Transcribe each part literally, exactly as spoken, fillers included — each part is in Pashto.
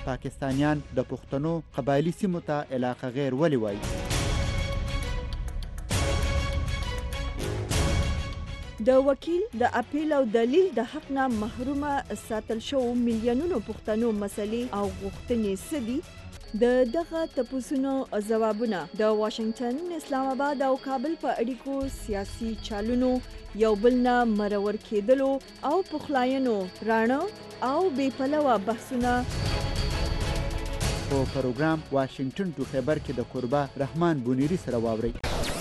پاکستانیان د پښتنو قبایلي سیمو ته علاقه غیر ولې وایي؟ د وکیل د اپیل او دلیل د حق نه محرومه ساتل شو میلیونونو پښتنو مسلې او غوښتنې څه دي؟ د دغه تپوسونو ځوابونه د واشنگټن، اسلام آباد او کابل په اړیکو، سیاسي چالونو، یو بل نه مرور کېدلو او پخلاینو راڼه او بې پلوه بحثونه په پروګرام واشنگټن ټو خیبر کې د قربا رحمان بونیری سره واورئ.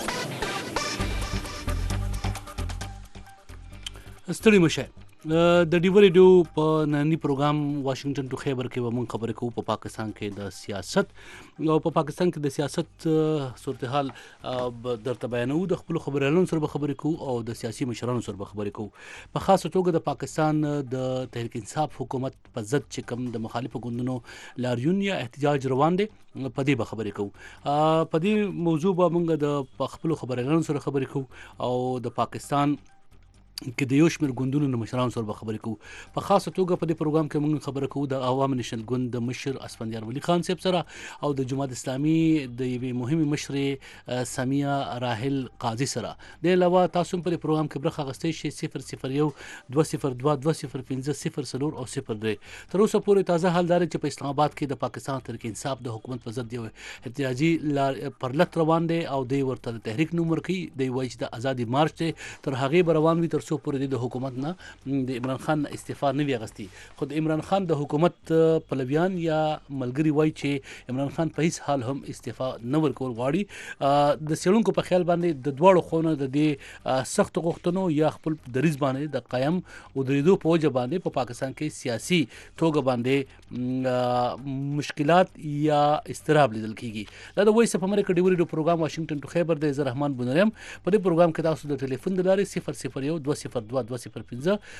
ستړي مشه د ډیو ریډیو په نننی پروګرام واشنگټن ټو خیبر کې به موږ خبرې کوو په پاکستان کې د سیاست او په پاکستان کې د سیاست صورتحال درته بیانوو. د خپلو خبریالانو سره به خبرې کوو او د سیاسي مشرانو سره به خبرې کوو. په خاصه توګه د پاکستان د تحریک انصاف حکومت په ضد چې کوم د مخالفو ګوندونو لاریون یا احتجاج روان دی په دې به خبرې کوو. په دې موضوع به موږ د خپلو خبریالانو سره خبرې کوو او د پاکستان کې د یو شمېر ګوندونو د مشرانو سره به خبرې کوو. په خاصه توګه په دې پروګرام کې موږ خبرې کوو د عوام نیشنل ګوند د مشر اسفندیار ولی خان صاحب سره او د جماعت اسلامي د یوې مهمې مشرې سمیه راحل قاضي سره. د علاوه تاسو په دې پروګرام کې برخه اخیستی شئ. صفر صفر یو دوه صفر دوه دوه صفر پنځه صفر څلور او صفر درې. تر اوسه پورې تازه حال دا دی چې په اسلام آباد کې د پاکستان تحریک انصاف د حکومت په ضد یو احتجاجي پرلت روان دی او دوی ورته د تحریک نوم ورکوي. دوی وایي چې د ازادي مارچ دی، تر هغې به روان وي تر څو پورې د حکومت نه د عمران خان استعفا نه وي اغستی. خو د عمران خان د حکومت پلویان یا ملګري وایي چې عمران خان په هیڅ حال هم استعفا نه ورکول غواړي. د څېړونکو په خیال باندې د دواړو خواونو د دې سختو غوښتنو یا خپل دریځ باندې د قایم ودرېدو په وجه باندې په پاکستان کې سیاسي توګه باندې مشکلات یا اضطراب لیدل کیږي. دا د وایس اف امریکا ډیو ریډیو پروګرام واشنگټن ټو خیبر د زه رحمان بونریم. په دې پروګرام کې تاسو د ټلیفون د لارې صفر صفر یو دوه صفر دوه دوه صفر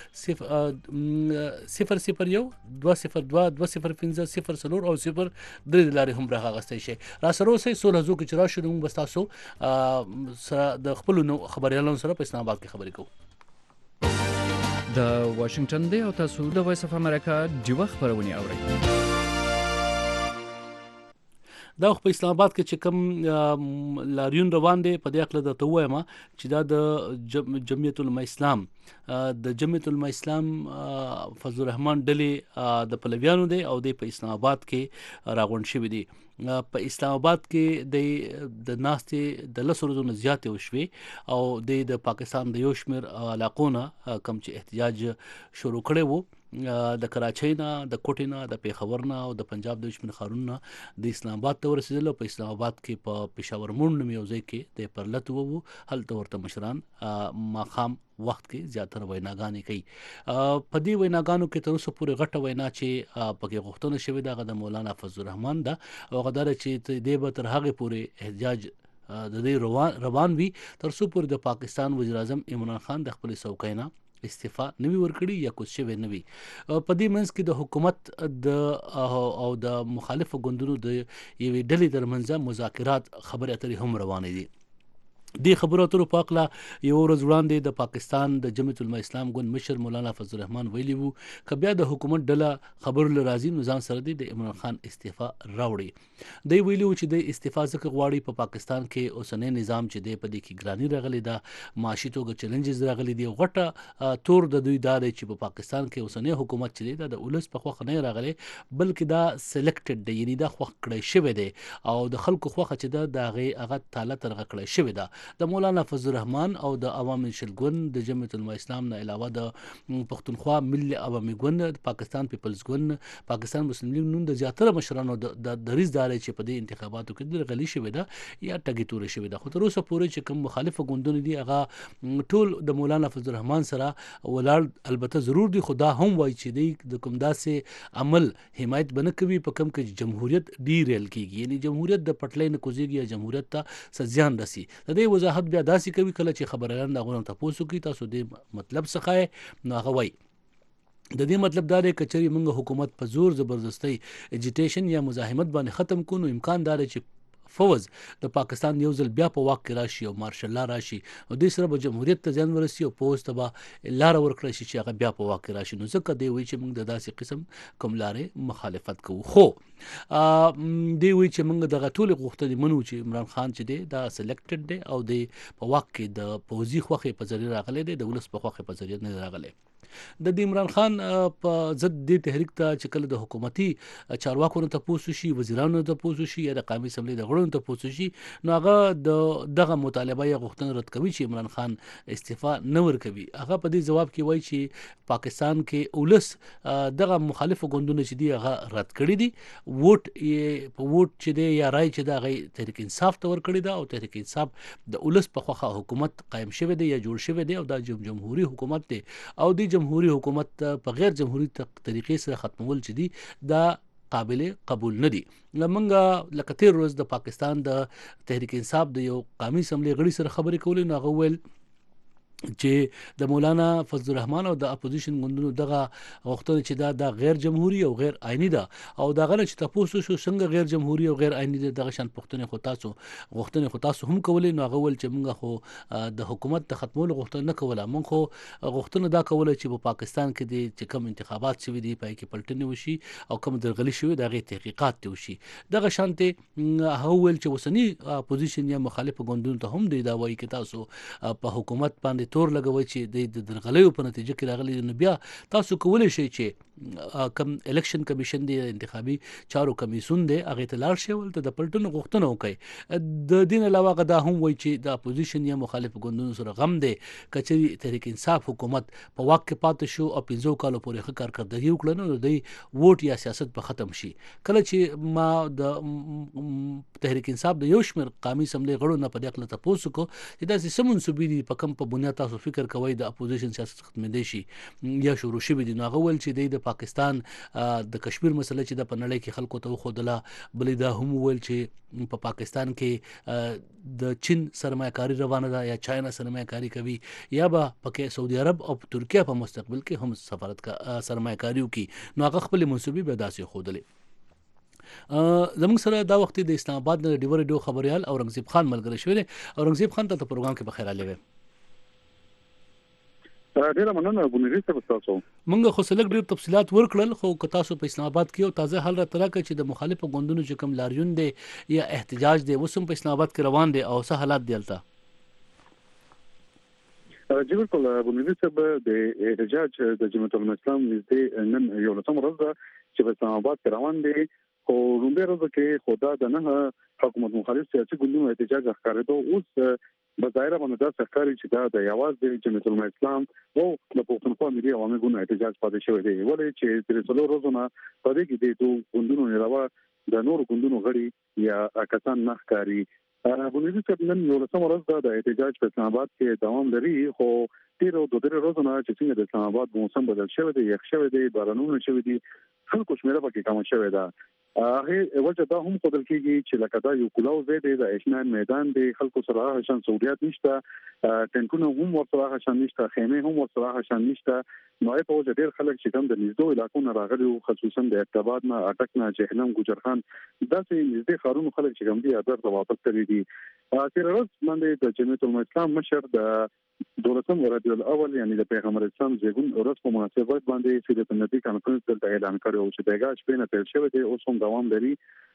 پنځه صفر صفر یو دوه صفر دوه دوه صفر پنځه صفر څلور او صفر درې د لارې هم برخه اخیستی شئ. راسره اوسئ. سوله زو کې چې راشو نو موږ به ستاسو سره د خپلو خبریالانو سره په اسلام آباد کې خبرې کوو. د واشنگټن دی او تاسو د وایس اف امریکا ډیوه خبرونه اورئ. دا په اسلام آباد کې چې کوم لاریون روان دی په دې اړه درته ووایم چې دا د جمعیت العلماء اسلام د جمعیت العلماء اسلام فضل الرحمن ډلې د پلویانو دی او د په اسلام آباد کې راغونډ شوي دي. په اسلام آباد کې د د ناستې د لسو ورځو نه زیاتې وشوې او د د پاکستان د یو شمېر علاقو نه کوم چې احتجاج شروع کړی وو د کراچۍ نه، د کوټې نه، د پېښور نه او د پنجاب د یو شمېر ښارونو نه د اسلام آباد ته ورسېدل. په اسلام آباد کې په پېښور موڼ نوم یو ځای کې د پرلت وو، هلته ورته مشران ماښام وخت کې زیاتره ویناګانې کوي. په دې ویناګانو کې تر اوسه پورې غټه وینا چې پکې غوښتنه شوې ده هغه د مولانا فضل الرحمن ده او هغه دا ده چې دی به تر هغې پورې احتجاج د دې روان روان وي تر څو پورې د پاکستان وزیر اعظم عمران خان د خپلې څوکۍ نه استعفا نه وي ورکړي یا کوز شوی نه وي. په دې منځ کې د حکومت د او د مخالفو ګوندونو د یوې ډلې ترمنځ مذاکرات خبرې اترې هم روانې دي. دې خبرو اترو په هکله یوه ورځ وړاندې د پاکستان د جمعیت العلماء اسلام ګوند مشر مولانا فضل الرحمن ویلي وو که بیا د حکومت ډله خبرو له راځي نو ځان سره دی د عمران خان استعفا راوړي. دوی ویلي وو چې د استعفا ځکه غواړي په پاکستان کې اوسنی نظام چې دی په دې کې ګراني راغلې ده، معاشي توګه چیلنجز راغلي دي. غټه تور د دوی دا دی چې په پاکستان کې اوسنی حکومت چې دی دا د ولس په خوښه نه راغلی بلکې دا سلیکټډ دی، یعنې دا خوښ کړی شوی دی او د خلکو خوښه چې ده د هغې هغه تاله ترغه کړی شوې ده. د مولانا فضل الرحمن او د عوام نیشنل ګوند د جمعیت العلماء اسلام نه علاوه د پښتونخوا ملي عوامي ګوند، پاکستان پیپلز ګوند، پاکستان مسلم لیگ نون د زیاتره مشرانو د دریځ دا دی چې په دې انتخاباتو کې درغلي شوې ده یا ټګي تورې شوې ده. خو تر اوسه پورې چې کوم مخالفه ګوندونه دي هغه ټول د مولانا فضل الرحمن سره ولاړ البته ضرور دي، خو دا هم وایي چې دی د کوم داسې عمل حمایت به نه کوي په کوم کې جمهوریت ډیریل کېږي، یعنې جمهوریت د پټلۍ نه کوزېږي یا جمهوریت ته څه زیان رسي. د دې وضاحت بیا داسې کوي کله چې خبریالان د هغو نه تپوس وکړي تاسو دې مطلب څخه یې، نو هغه وایي د دې مطلب دا دی که چېرې موږ حکومت په زور زبردستۍ اجیټیشن یا مزاحمت باندې ختم کړو نو امکان دا دی چې فوز د پاکستان یو ځل بیا په واک کې راشي او مارشل لا راشي او د سره به جمهوریت ته ځان ورسي او پوز ته به لار ورکړي شي چې هغه بیا په واک کې راشي. نو ځکه دی وی چې موږ د داسې قسم کوم لارې مخالفت کوو. خو دی وی چې موږ دغه ټول غوښتنې منو چې عمران خان چې دی دا سلیکټډ دی او د په واک کې د پوزي خوخه په ذریعہ راغلی دی د ولس په خوخه په ذریعہ نه راغلی. د د عمران خان په ضد د تحریک ته چې کله د حکومتي چارواکو ته پوسو شي وزیرانو ته پوسو شي یا د قومي اسمبلی د غړو ته پوسو شي نو هغه د دغه مطالبه یا غوښتنه رد کوي چې عمران خان استعفا نه ورکوي. هغه په دې جواب کې وایي چې پاکستان کې ولس دغه مخالفو ګوندونو چې دی هغه رد کړی دي ووټ په ووټ چې دی یا رای چې دا غي تحریک انصاف ته ور کړی دا او تحریک انصاف د ولس په خوخه حکومت قائم شوی دی یا جوړ شوی دی او دا جمهوریت حکومت دی او د جمهوریت حکومت په غیر جمهوریت طریقې سره ختمول چې دي دا قابل قبول نه دي. لمنګه لکه تیر ورځ د پاکستان د تحریک انصاف د یو قومي اسمبلی غړي سره خبرې کولې نو هغه ویل چې د مولانا فضل الرحمن او د اپوزیشن غوندونو دغه غوښتنه چې دا د غیر جمهوریت او غیر آئینی ده او دا غره چې تاسو شو څنګه غیر جمهوریت او غیر آئینی ده دغه شان پښتنه خو تاسو غوښتنه خو تاسو هم کولې نو هغه ول چې موږ خو د حکومت د ختمولو غوښتنه نه کوله موږ خو غوښتنه دا کوله چې په پاکستان کې د چې کوم انتخابات شوي دي پای کې پلټنې وشي او کوم درغلي شوي دغه تحقیقات ته وشي. دغه شانته هغه ول چې وسنی اپوزیشن یا مخالف غوندونو ته هم دی دا وایي چې تاسو په حکومت باندې تور لګوي چې د درغلیو په نتیجه کې راغلي نو بیا تاسو کولای شئ چې کم الیکشن کمیشن دی انتخابي چارو کمیسون دی هغه ته لاړ شي ولته د پلټنو غوښتنه وکړي. د دین علاوه غدا هم وایي چې د اپوزیشن یا مخالف ګوندونو سره غم دی کچري تحریک انصاف حکومت په واک کې پاتې شو او پنځو کالو پورې ښه کارکردګي وکړه نو د ووټ یا سیاست په ختم شي. کله چې ما د تحریک انصاف د یو شمېر قومي اسمبلی غړو نه په دې اړه تاسو کو چې دا سیمون سوبېدي په کم په بنیاد تاسو فکر کوي د اپوزیشن سیاست ختمېدي شي یا شروع شي دي. نو هغه ول چې د پاکستان د کشمیر مسله چې د پنړۍ کې خلکو ته خودله بلې دا هم ول چې په پاکستان کې د چین سرمایه‌کاري روانه ده یا چاینا سرمایه‌کاري کوي یا به پکې سعودي عرب او ترکیه په مستقبل کې هم سفارت کا سرمایه‌کاري کوي نو هغه خپل منسوبي به داسې خودله. زموږ سره دا وخت د اسلام آباد د ډیور ډیو خبريال اورنګزیب خان ملګری شوی دی. اورنګزیب خان ته په پروګرام کې بخیر علي وي. ډیره مننه بونیری صاحب تاسو. موږ خو سلګ ډیر تفصيلات ورکړل خو که تاسو په اسلام آباد کې او تازه حال را ترکه چې د مخالفو ګوندونو چې کوم لاریون دي یا احتجاج دي وسم په اسلام آباد کې روان دي او څه حالات دي الته. جبر کول بونیری صاحب د احتجاج د جمعیت الاسلام نږدې نن یو لسم ورځ ده چې په اسلام آباد کې روان دي او رومبه ورځ کې خدا د نه حکومت مخالف سیاسي ګوندونو احتجاج ښکارېدو اوس بظاهر باندې دا ښکاري چې دا د یواز د جمعیت الاسلام او د پښتونخوا ملي عوامي ګوند احتجاج پاتې شوی دی ولې چې تر څلور ورځې په دې کې د دوه ګوندونو علاوه د نور ګوندونو غړي یا کسان نه ښکاري. بونیری صاحب نن یو لسم ورځ د احتجاج په اسلام آباد کې دوام لري خو تیر او دوه درې ورځې چې څنګه د اسلام آباد موسم بدل شوی دی یخ شوی دی بارانونه شوی دي خلکو شمیره پکې کم شوی ده. هغه وجه دا هم قدر کیږي چې لکه دا یو کلاو زه دی د اشنان میدان دی خلکو سره شان سہولیات نشته ټینکونه هم ورسره شان نشته خیمه هم ورسره شان نشته نو په وجه ډیر خلک چې کوم د نږدې علاقو نه راغلي خصوصا د ارتباط نه اټک نه جهنم ګجرخان داسې نږدې خارونو خلک چې کوم دي اثر ته واپس کړی دي. تیر ورځ باندې د جمعیت الاسلام مشر د دولتم ربیع الاول یعنی د پیغمبر اسلام زیګون ورځ په مناسبت باندې سیرت النبی کانفرنس دلته اعلان کړو چې دغه شپه نه پیل شوی دی اوس هم دوام لري.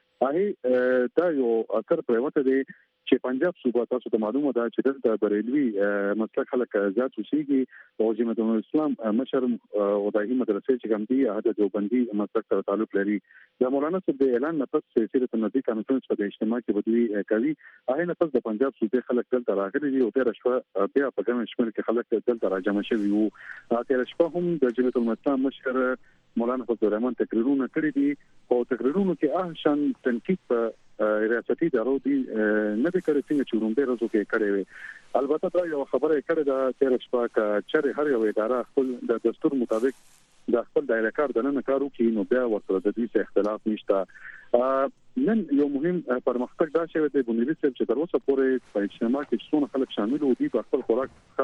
هغه دا یو اثر پروت دی چې پنجاب صوبه تاسو ته معلومه ده چې دلته بریلوي مسلک خلک زیات وشيږي او جمعیت الاسلام مشر او دایي مدرسې چې کوم دي هغه دیوبندي مسلک سره تعلق لري. د مولانا صاحب د اعلان نه پس سیرت النبی کانفرنس په اجتماع کې بدوي کوي هغه نه پس د پنجاب صوبې خلک دلته راغلي دي او تر شپه بیا په کوم شمول کې خلک دلته راجمع شوي وو. تر شپه هم د جمعیت الاسلام مشر مولانا فضل الرحمن تقریرونه کړی دي او تقریرونه کې احسن تنقید په ریاستي ادارو دي نه د کړی څنګه چې رومبه ورځو کې کړی وي. البته دا یو خبره کړې ده چې شپه کا چې هر یو اداره خپل د دستور مطابق د خپل دایره کار د نن کارو کې نو بیا ورته د دې اختلاف نشته. نن یو مهم پرمختګ دا شوی دی بونیری صاحب چې تر اوسه پورې په اجتماع کې څونه خلک شامل وو دي په خپل خوراک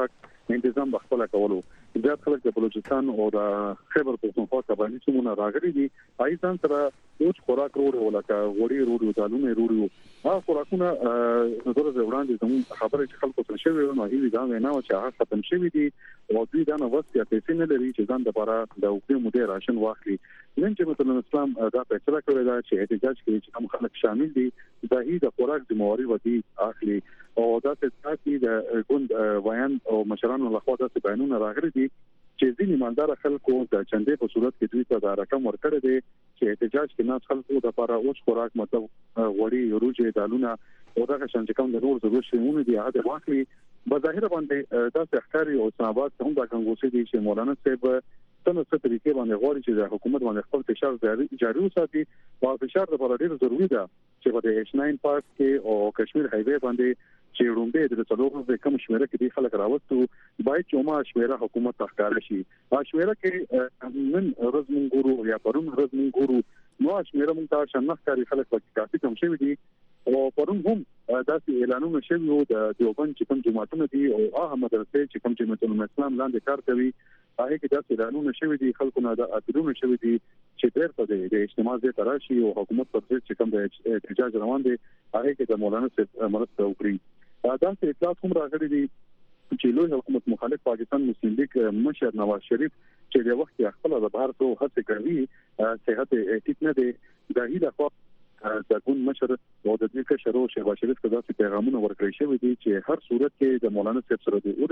تنظیم بخپل کولو زیات خلک د بلوچستان او د خیبر پختونخوا قبایلی سیمونه راغلي دي ایزان سره اوس خوراک وروړي ولکه وړي وروړي دالونه وروړي هغه خوراکونه نظر وړاندې زموږ خبره چې خلکو ته شوی نو هیڅ دا نه و چې هغه ختم شوی دي او دوی دا نو وخت یا پیسې نه لري چې ځان د لپاره د اوږدې مودې راشن واخلي نن چې مثلا اسلام دا فیصله کړې ده چې احتجاج کوي چې کوم خلک شامل دي دا هی د خوراک ذمہواری ودی اخلي او دا څه د ګوند ویان او مشرانو لخوا د بیانونه راغلي دي چې ځینې مالدار خلکو د چندې په صورت کې دوی ته دا رقم ورکړی دی چې احتجاج کې ناس خلکو د لپاره اوس خوراک مطلب وړي روجي دالونه او دا څنګه کوم د نور ضرورت شونه دي هغه واخلي بظاهر باندې دا ښکاری او اسلام آباد ته هم دا څنګه چې چې مولانا صاحب څنګه څه طریقې باندې غواړي چې د حکومت باندې خپل فشار جاري وساتي او فشار د لپاره ډیر ضروری ده چې په ایچ ناین پارک کې او کشمیر هایوي باندې چې رومبه د څلورو د کم شمیره کې د خلک راوستو باید چې ما شمیره حکومت تخکاره شي ا شمیره کې نن رزمن ګورو یا پرون رزمن ګورو نو شمیره مونږ ته شنخ کاری خلک په کافي کم شوی دي او پرون هم داسې اعلانونه شوی وو د دیوبند چې کوم جماعتونه دي او هغه مدرسې چې کوم جماعتونه اسلام لاندې کار کوي هغه کې داسې اعلانونه شوی دي خلکو نه د اټلونه شوی دي چې ډېر په د اجتماع ځای تراشي او حکومت پر ضد چې کوم د احتجاج روان دي هغه کې د مولانا صاحب مرسته وکړي دا څه اطلاعات هم راغلي دي چې لوی حکومت مخالف پاکستان مسلم لیگ مشر نواز شریف چې د وخت خپل د بهر ته هڅه کوي صحت ټیټ نه دی دا هیله خو د ګوند مشر او د دې کشرو شهباز شریف ته داسې پیغامونه ورکړي شوی دي چې هر صورت کې د مولانا صاحب سره د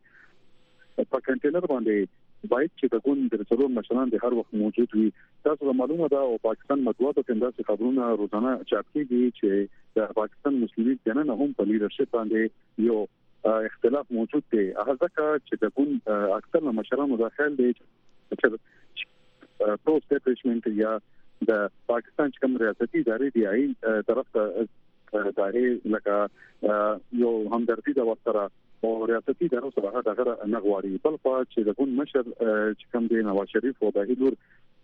ودرېږي په کنټینر باندې باید چې د ګوند د څلور مشران د هر وخت موجود وي تاسو معلومه ده او پاکستان مطبوعاتو کې داسې خبرونه روزانه چاپ کیږي چې د پاکستان مسلم لیگ جنن هم په لیډرشپ باندې یو اختلاف موجود دی هغه ځکه چې د ګوند اکثر مشرانو داخل دي چې پرو سټیټمنټ یا د پاکستان چې کوم ریاستي ادارې دی آی طرف ته ادارې لکه یو همدردي د وسره او ریاستي ادارو سره هغه نه غواړي بل خو چې د ګوند مشر چې کوم دی نواز شریف او د هیلور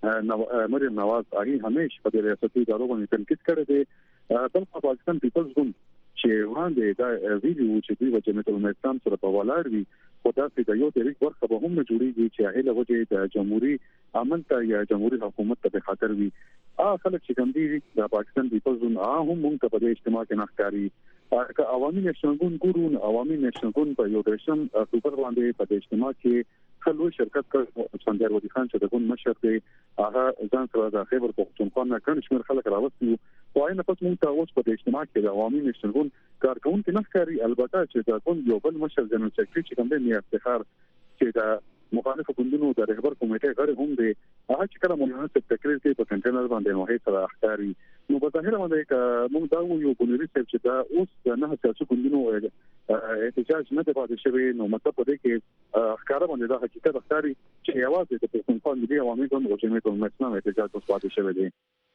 مریم نواز هغه همیشه په ریاستي ادارو باندې تنقید کړی دی بل خو پاکستان پیپلز ګوند چې وړاندې دا ویډیو چې دوی د جمعیت الاسلام سره په ولاړ وي خو دا چې یو طریق ورخه به هم جوړیږي چې هغه لږه د جمهوریت امن ته یا جمهوریت حکومت ته به خطر وي ا خلک چې کوم دي د پاکستان پیپلز ګوند هم موږ ته په اجتماع کې نخکاری که عوامي نشنل ګوند ګورون عوامي نشنل ګوند په یو درشم سوپر باندې په اجتماع کې خلک شرکت کړ څنګه ودی خان چې د ګوند مشر دی هغه ځان سره د خیبر پختونخوا نه کړ شمیر خلک راوستي وای نه پس موږ ته اوس په اجتماع کې د عوامي نشنل ګوند کارکونکو نه ښکاری البته چې د ګوند یو بل مشر جنرال سیکریټری چې کوم دی افتخار چې د مخالفو ګوندونو د رهبر کمیټې غړي هم دي هغه چې کله مونږ ته تقریر کوي په کنټینر باندې نو هیڅ سره اختیاري نو په ظاهر باندې موږ دا یو بنوري چې دا اوس نه سیاسي ګوندونو احتجاج نه پاتې شوی نو مطلب دې کې ښکارا باندې دا حقیقت ښکاري چې یوازې د پښتونخوا ملي عوامي ګوند او جمعیت الاسلام احتجاج پاتې شوی دی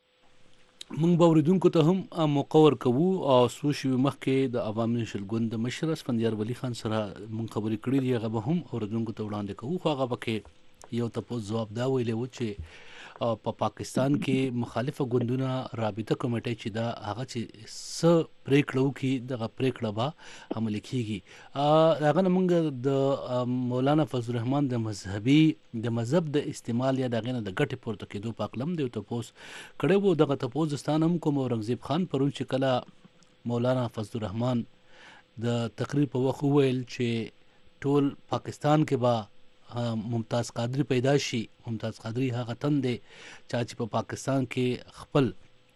مونږ باوریدونکو ته هم مقور کوو او سوشي مخکې د عوامي نشل ګوند مشر اسفندیار ولی خان سره مونږ خبرې کړې دي هغه به هم اوریدونکو ته وړاندې کوو خو هغه پکې یو تاسو جواب دا ویلې و چې په پا پاکستان کې مخالفه ګوندونه رابطه کمیټه چې دا هغه چې س پریکړو کې دغه پریکړه به عمل کیږي هغه موږ د مولانا فضل الرحمن د مذهبي د مذهب د استعمال یا دغه د ګټ پورته کېدو په اقلم دی ته پوس کړه وو دغه ته پوزستان هم کوم اورنګزیب خان پرون چې کله مولانا فضل الرحمن د تقریر په وخت ویل چې ټول پاکستان کې با ممتاز قادری پیدا شي ممتاز قادری هغه تن دی چې په پاکستان کې خپل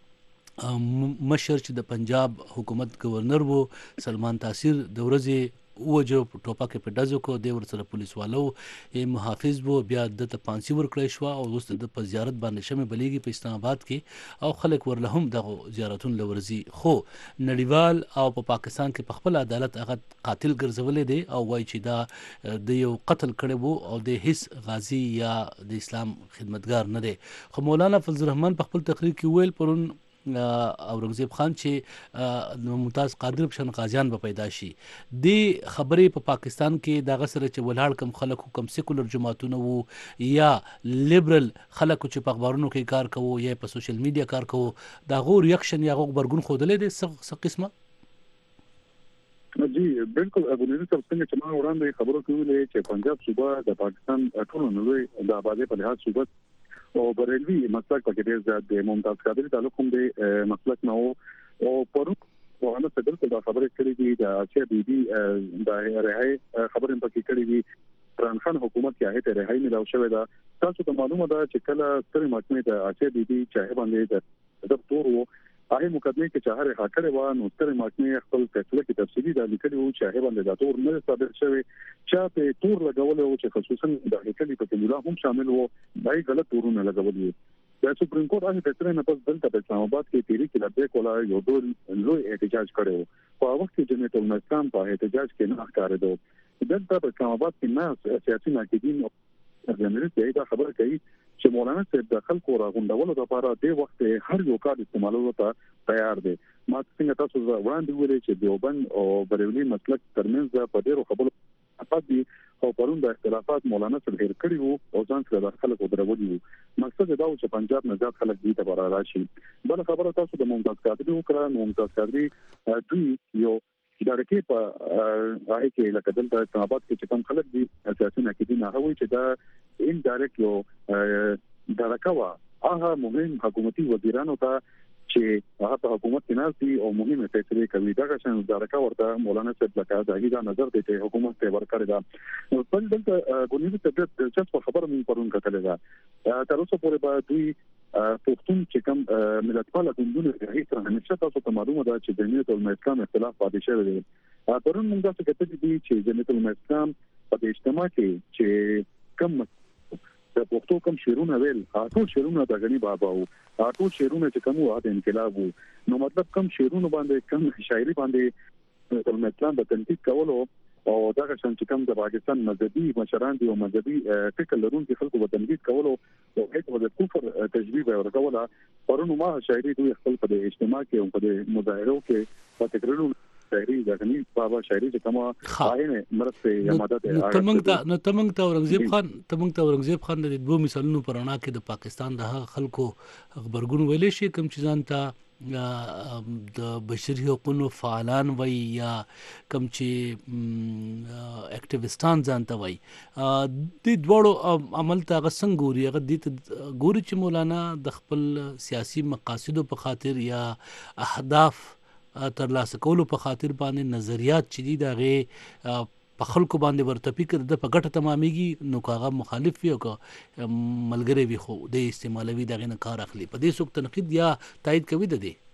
مشر چې د پنجاب حکومت گورنر وو سلمان تاثیر د ورځې وجو ټوپک په دزو کو د ور سره پولیس والو محافظ وو بیا د پانسی ور کړی شو او دوست د په زیارت باندې شمه بلیږي په اسلام آباد کې او خلک ورلهم د زیارتون لورزي خو نړیوال او په پا پاکستان کې په خپل عدالت هغه قاتل ګرځولې دی او وای چې دا د یو قتل کړي وو او د هیڅ غازی یا د اسلام خدمتگار نه دی خو مولانا فضل الرحمن په خپل تقریر کې ویل پرون اورنګزیب خان چې ممتاز قادر بشن غازیان به پیدا شي د خبرې په پا پاکستان کې دغه سره چې ولاړ کم خلک کم سیکولر جماعتونه وو یا لیبرل خلک چې په اخبارونو کې کار کوو یا په سوشل میډیا کار کوو دا غو ریاکشن یا غو برګون خودلې دي څه قسمه جی بالکل ابونری صاحب څنګه چې ما وړاندې خبرو کولې چې پنجاب صوبه د پاکستان ټول نړۍ د آبادی په لحاظ صوبه او بریلوي مسلک پکې ډېر زیات دی. ممتاز قادری تعلق هم د مسلک نه او پرو وانه څه دلته د خبرې کړې دي د اسیا بي بي د رهاي خبرې پکې کړې دي. عمران خان حکومت کې هغه ته رهاي ملو شوې ده. تاسو ته معلومه ده چې کله ستري محکمې د اسیا بي بي چې باندې د تور وو هغه مقدمه کې چې هغه حاکړه و نو ستري محکمې خپل فیصله کې تفصیلي د لیکلي وو چې هغه باندې د تور نه ثابت شوی چې په تور لګول او چې خصوصا د لیکلي په تمویل هم شامل وو دای غلط تورونه لګول دي. د سپریم کورټ هغه فیصله نه پس دلته په اسلام آباد کې تیری کې لږه کولا یو ډول لوی احتجاج کړو. په وخت کې جمعیت الاسلام په احتجاج کې نه ښکارېدو. دلته په اسلام آباد کې نه سیاسي ناقدین د جمهوریت دا خبره کوي چې مولانا صاحب د خلکو راغونډولو لپاره د وخت هر یو کار استعمالولو ته تیار دي. ما څنګه تاسو وړاندې ویلي چې دیوبند او بریلي مسلک ترمنځ په ډیرو خبرو اتفاقي او پرون د اختلافات مولانا صاحب هیر کړی وو او ځان سره د خلکو درولي وو. مقصد دا و چې پنجاب نه ځات خلک دې ته برابر راشي. بل خبره تاسو د ممتاز قادری وکړه. ممتاز قادری دوی یو ادارې په هغه کې لکه دلته اسلام آباد کې چې کوم خلک دي سیاسي ناقدین هغه وایي چې دا ان ډایرکټ یو درکوا هغه مهم حکومتي وزیرانو ته چې هغه په حکومت کې ناسي او مهمه فیصله کوي دا څنګه درکا ورته مولانا صاحب لکه دا نظر دی چې حکومت ته ورکړی دا. نو په دلته ګونیز ته د دلچسپ خبره مون پرون کتلې ده. تر اوسه پورې به دوی پښتون چې کوم ملتپاله ګوندونه هیڅ سره همیشه تاسو ته معلومه ده چې د جمعیت الاسلام اختلاف پاتې شوی دی. پرون موږ تاسو ته کتلې دي چې جمعیت الاسلام په اجتماع کې چې کوم د پښتو کوم شیرونه ویل ټول شیرونه د غنی بابا وو ټول شیرونه چې کوم واه د انقلاب وو. نو مطلب کوم شیرونه باندې کوم شاعري باندې د اسلام د تنقید کولو او دا چې کوم د پاکستان مذهبي مشران دي او مذهبي فکر لرونکي خلکو په تنقید کولو او هیڅ د کفر تشبیه ورکوله. پرونو ما شاعري دوی خپل په اجتماع کې او په مظاهرو کې په تکرارو شاعري د غنی بابا شاعري چې کومه عینه مرسته یمادت تمنګ ته نو تمنګ ته اورنګزیب خان تمنګ ته اورنګزیب خان د دوه مثالونو پرانا کې د پاکستان د خلکو خبرګون ویلې شي کوم چې ځان ته د بشري حقوقو فعالان وای یا کوم چې اکټیویستان ځان ته وای د دوړو عمل ته غسنګ ګوري هغه د ګوري چې مولانا د خپل سیاسي مقاصدو په خاطر یا اهداف تر لاسه کولو په خاطر باندې نظریات چې دي دغه په خلکو باندې ورتپی کړ د پګټه تمامېږي نو کاغه مخالف وي او ملګری وي خو د استعمالوي دغه نه کار اخلي. په دې څوک تنقید یا تایید کوي د دې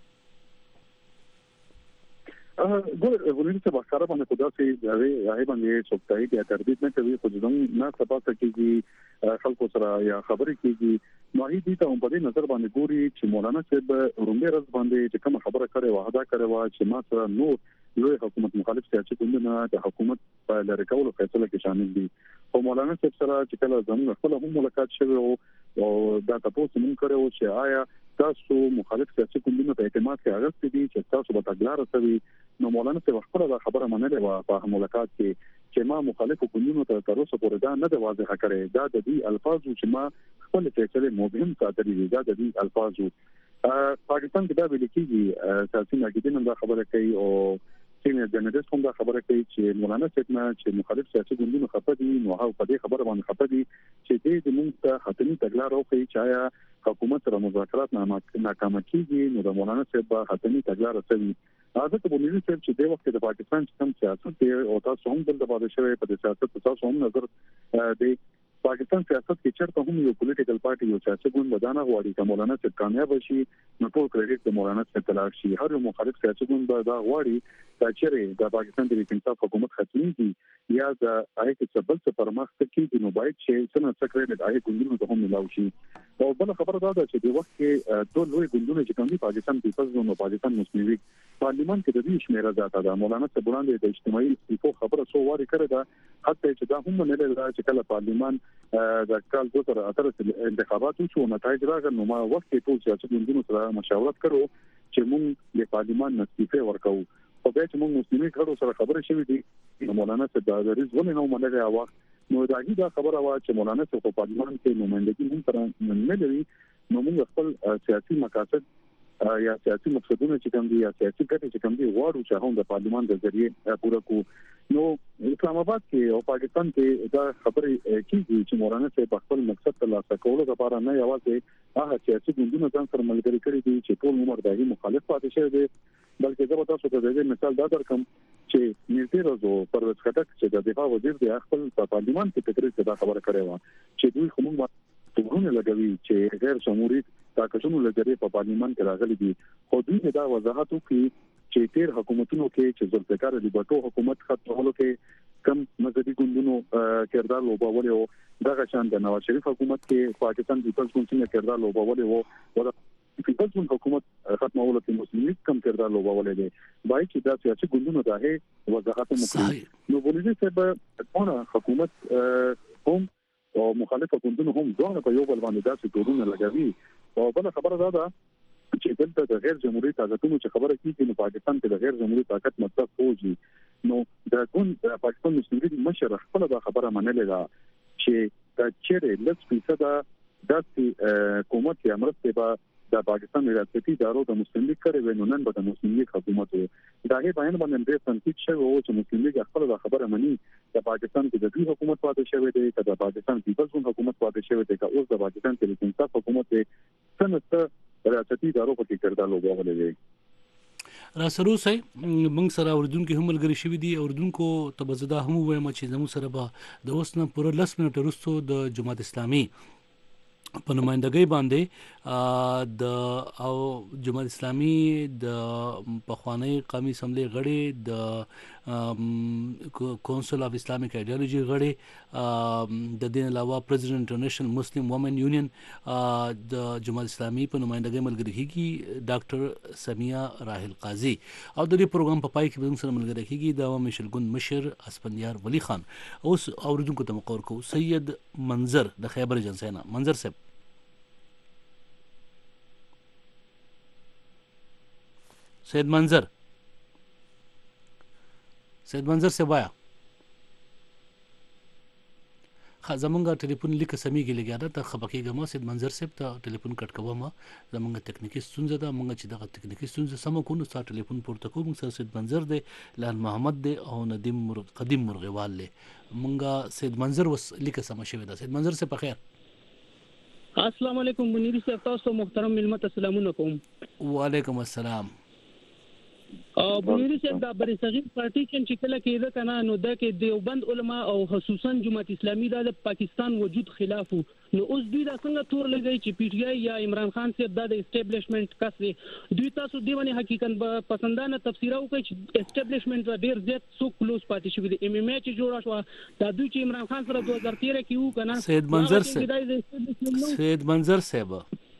ګور ولې چې بخاره باندې خدا سي هغه باندې څوک تایید یا تردید نه کوي خو ځم نه تاسو کېږي خلکو سره یا خبرې کېږي. نو هی دي ته په دې نظر باندې ګوري چې مولانا صاحب رومبه رز باندې چې کوم خبره کړې وعده کړې و چې ما سره نور لوی حکومت مخالف سیاسي ګوندونه د حکومت په لری کولو فیصله کې شامل دي. او مولانا صاحب سره چې کله زموږ خپل هم ملاقات شوی او دا تاسو مونږ کړو چې آیا تاسو مخالف سیاسي ګوندونو ته اعتماد کوي هغه ستدي چې تاسو به تګلار کوي. نو مولانا صاحب خپل دا خبره منلې و په ملاقات کې چې ما مخالف ګوندونو ته تر اوسه پورې دا نه دی واضح کړی. دا د دې الفاظ چې ما خپل فیصله مهم ساتلې دي دا د دې الفاظ پاکستان کې دا ویل کېږي سیاسي ناقدین دا خبره کوي او سینه جنرالست هم دا خبره کوي چې مولانا صاحب نه چې مخالف سیاسي ګوندونو خپه دي نو هغه په دې خبره باندې خپه دي چې دې موږ ته حتمي تګلار وکړي چې آیا حکومت سره مذاکرات ناکام کیږي نو د مولانا صاحب حتمي تګلار رسوي. هغه ته بونیری صاحب چې د وخت د پاکستان چې کوم سیاست دی او تاسو هم دلته باندې شوی په سیاست تاسو هم نظر دی پاکستان سیاست کې چرته هم یو پولیټیکل پارټي یو سیاسي ګوند بدانه غواړي چې مولانا صاحب کامیاب شي نو ټول کریډټ د مولانا صاحب تلاش شي. هر یو مخالف سیاسي ګوند دا غواړي چې د پاکستان د انصاف حکومت ختميږي یا د هغه څه بل څه پرمختګ کوي نو باید چې څنګه څه کریډټ هغه ګوندونو ته هم ملاوي شي. او بل خبره دا ده چې د وخت کې ټول لوی ګوندونه چې کوم دي پاکستان پیپلز ګوند او پاکستان مسلم لیگ پارلیمان کې د دې شمیره ذاته ده. مولانا صاحب وړاندې د اجتماعي استعفا خبره سو واري کړې ده حتی چې دا هم نه لري چې کله پارلیمان د کال دوه هزار اتلس انتخابات وشو نتایج راغلل نو ما وخت کې ټول سیاسي ګوندونو سره مشاورت کړو چې موږ د پارلیمان استعفا ورکوو. په دې چې موږ مسلمانۍ کړو سره خبره شوې دي مولانا صاحب د ریز ونه نو منلې اواخ نو دا هی دا خبره وا چې مولانا صاحب په پارلیمان کې نمائندګي هم سره نه لري نو موږ خپل سیاسي مقاصد یا سیاسي مقصدونه چې کوم دي یا سیاسي ګټې چې کوم دي غواړو چې هم د پارلیمان د ذریعے پوره کو. نو اسلام آباد کې او پاکستان کې دا خبرې کیږي چې مولانا صاحب خپل مقصد ترلاسه کولو لپاره نه یوازې هغه سیاسي ګوندونو ځان سره ملګري کړي دي چې ټول عمر دایي مخالف پاتې شوی دي، بلکې زه به تاسو ته د دې مثال دا درکم چې نیټه روزو پرویز خټک چې د دفاع وزیر دی خپل په پارلیمان کې تقریر کې دا خبره کړې و چې دوی خمون تورونه لګوي چې غیر جمهوریت طاقتونو لګري په پارلیمان کې راغلي دي. خو دوی دا وضاحت وکړي چې تیر حکومتونو کې چې ذوالفقار علي بټو حکومت خطرولو کې کم مذهبي ګوندونو کردار لوبول او دغه شان د نواز شریف حکومت کې پاکستان پیپلز ګوند کردار لوبول او د پیپلز ګوند حکومت ختمولو کې مسلم لیگ کم کردار لوبول دي. بای چې دا سیاسي ګوندونو دغه وضاحت وکړي. نو بولې چې په حکومت هم او مخالفه ګوندونو هم ځان په یو بل باندې داسې تورونه لګوي. او بل خبره دا ده چې دلته د غیر جمهوریت طاقتونو چې خبره کیږي نو پاکستان کې د غیر جمهوریت طاقت مطلب فوجي نو د ګوند د پاکستان مسلم لیگ مشر خپل دا خبره منلې ده چې د چیرې لږ فیصد د حکومت یا مرسته به د پاکستان ریاستي ادارو د مسلم لیگ کړي وي نو نن به د مسلم لیگ حکومت وي. دا هغه بیان باندې د تنقید شوی او چې مسلم لیگ خپل دا خبره مني د پاکستان کې د دوی حکومت پاتې شوی دی چې د پاکستان پیپلز ګوند حکومت پاتې شوی دی چې اوس د پاکستان کې انصاف حکومت دی څنګه ریاستي ادارو په کې کردار لوبولې دي. را سره سي موږ سره اردوونکو هم ملګری شوی دي. اردوونکو ته بزدا هم وایم چې زموږ سره به د اوس نه پوره لس منټه وروسته د جماعت اسلامي په نمائندګۍ باندې د او جماعت اسلامي د پخوانی قومي اسمبلی غړي د کونسل اف اسلامیک ایډیالوژي غړي د دین علاوه پریزیډنټ انټرنیشنل مسلم وومن یونین د جماعت اسلامي په نمائندګۍ ملګری کیږي ډاکټر سمیه راحل قاضي او د دې پروګرام په پای کې به موږ سره ملګری کیږي د عوامي شلګون مشر اسفندیار ولی خان. اوس اوریدونکو ته مقور کو سید منظر د خیبر جنسینا. منظر صاحب سید منظر سید منظر سے وایا زمونږ ټلیفون لیکه سمېږي لګیا ده ته خبرېږه ما سید منظر صاحب ته ټلیفون کټ کوه ما زمونږ تکنیکي ستونزه ده مونږ چې دغه تکنیکي ستونزه سمه کړو نو ستا ټلیفون پورته کوو. مونږ سره سید منظر دی لال محمد دی او ندیم مرغ قدیم مرغوال دی. مونږ سید منظر وس لیکه سمه شوې ده. سید منظر صاحب په خیر. السلام علیکم منیر صاحب تاسو محترم ملت السلامونه کوم. وعلیکم السلام. او بنيري صاحب د بری صغیر پارټیشن چې کله کېده کنه نو د کې دیوبند علما او خصوصا جماعت اسلامي د پاکستان وجود خلاف نو اوس دوی دا څنګه تور لګي چې پی ټی آی یا عمران خان صاحب د اسټابلیشمنت کس دی دوی تاسو دی باندې حقیقت پسندانه تفسیر وکړي چې اسټابلیشمنت ډیر زیات سو کلوز پاتې شوی دی. ام ام ای چې جوړه شو دا دوی چې عمران خان سره دوه هزار تیرہ کې وو کنه سید منظر صاحب سید منظر صاحب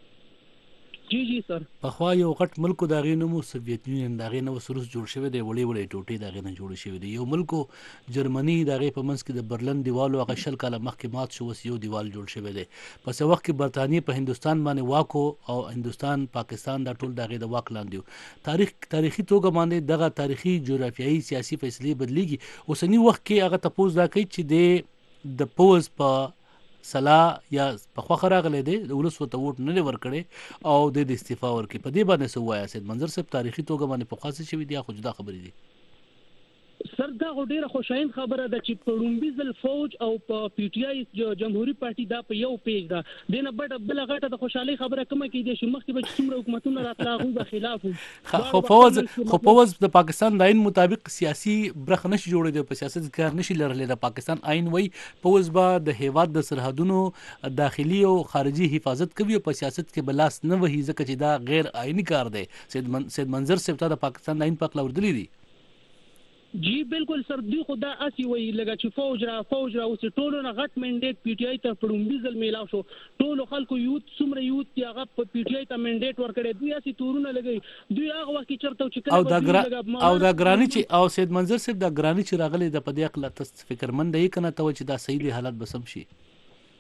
جی جی سر په خوا یو غټ ملک دا غي نمو سوویت یونین دا غي نو سروس جوړ شوی دی وړي وړي ټوټي دا غي نه جوړ شوی دی. یو ملک جرمني دا غي په منځ کې د برلن دیوالو هغه شل کاله مخکې مات شو وس یو دیوال جوړ شوی دی. پس وخت کې برتانیې په هندستان باندې واکو او هندستان پاکستان دا ټول دا غي د واک لاندې تاریخ تاریخي توګه باندې دغه تاریخي جغرافیایي سیاسي فیصله بدلیږي. اوسنی وخت کې هغه تاسو دا کوي چې د پوز په سلا یا په خو راغله دي د ولس وته ووټ نه ورکړي او د استعفا ورکړي. په دې باندې سو وایا سید منظر صاحب تاریخي توګه باندې په خاصه شوی دی خو جدا خبرې دي. سر دا ډیره خوشاین خبره ده چې په لومبي ځل فوج او په پی ټی آی جمهوریت پارټي دا په یو پیج ده دنه بټ بل غټه د خوشحالي خبره کومه کې دي چې مخکې به څومره حکومتونه راتلاغو به خلاف خو فوز خو فوز د پاکستان د آئین مطابق سیاسي برخه نشي جوړېدو په سیاست کار نشي لرلې. د پاکستان آئین وای فوز به د هیواد د سرحدونو داخلي او خارجي حفاظت کوي او په سیاست کې بلاس نه وهي ځکه چې دا غیر آئینی کار دی. سید من سید منظر صاحب ته د پاکستان آئین پاک لوردلی دي. جی بالکل سر دی خدا اسی وی لګا چې فوج را فوج را اوس ټولو نه غټ منډیټ پی ټی آی ته پړومبي ځل میلاو شو ټولو خلکو یوت سمره یوت یا غ په پی ټی آی ته منډیټ ورکړي دوی اسی تورونه لګي دوی هغه وخت چرته چې او دا ګرا او دا ګرانی چې او سید منظر صاحب دا ګرانی چې راغلي د پدې اقل تاسو فکرمند یې کنه ته چې دا صحیح حالت بسم شي.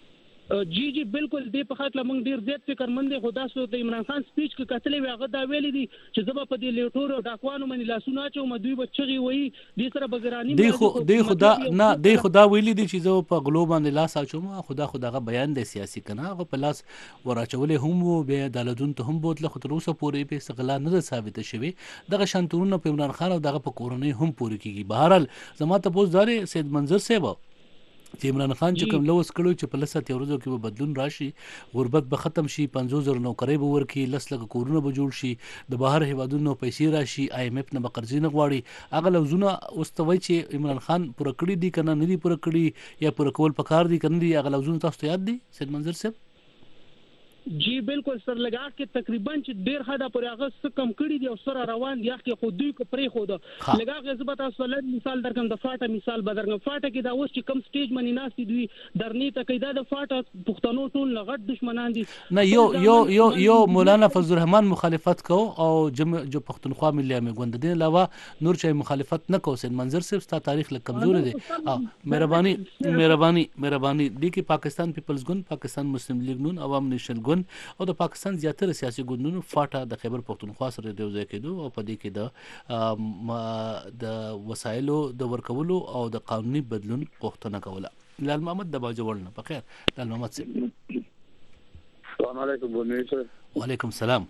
جی جی بالکل دې په خاطر موږ ډیر زیات فکرمند دي. خدا سو د عمران خان سپیچ کې کتلې وی هغه دا ویلي دي چې زما په دې لیټورو ډاکوانو باندې لاسونه چوم دوی بچي وي دې سره بګرانی دی خو دی خدا نه دی خدا ویلي دي چې زه په غلو باندې لاس اچوم. خدا خداغه بیان دی سیاسي کنه هغه په لاس وراچولې هم وو به عدالتون ته هم بوتله خو تر اوسه پورې به استغلا نه ثابت شوی. دغه شانتورونه په عمران خان او دغه په کورونی هم پوری کیږي. بهرحال زما ته پوز دار سید منظر صاحب چې عمران خان چې کوم لوس کړو چې په لسات ورځو کې به بدلون راشي غربت به ختم شي پنځوس زره نوکرۍ به ورکړي لس لکه کورونه به جوړ شي د بهر هیوادونو پیسې راشي آی ایم ایف نه به قرضې نه غواړي. هغه لوزونه اوس ته وایي چې عمران خان پوره کړي دي کنه نه دي پوره کړي یا پوره کول پکار دي کنه دي. هغه لوزونه تاسو ته یاد دي سید منظر صاحب؟ جی بالکل سر لگا کې تقریبا چې ډیر خدا پر هغه څه کم کړی دی او سره روان دي چې خو دوی کو پرې خو ده لگا کې زبط اصلت مثال درکم د فاټه مثال بدرګم فاټه کې دا اوس چې کم سټیج منی ناس دي درنی ته کې دا د فاټه پښتنو ټول لغټ دشمنان دي. نه یو یو یو یو مولانا فضل الرحمن مخالفت کو او جمع جو پښتونخوا ملي امه ګوند دین علاوه نور چا مخالفت نه کو. سید منظر صاحب ستا تاریخ له کمزور دي. مهرباني مهرباني مهرباني دي کې پاکستان پیپلز ګوند پاکستان مسلم لیگ نون عوام نیشنل ګوند او د پاکستان زیاتره سیاسي ګوندونو فاټه د خیبر پښتونخوا سره د یوځای کېدو او په دې کې د د وسایلو د ورکولو او د قانوني بدلون غوښتنه کوله. لال محمد د باجوړ نه په خیر لال محمد صاحب السلام علیکم بونیسه. وعلیکم السلام.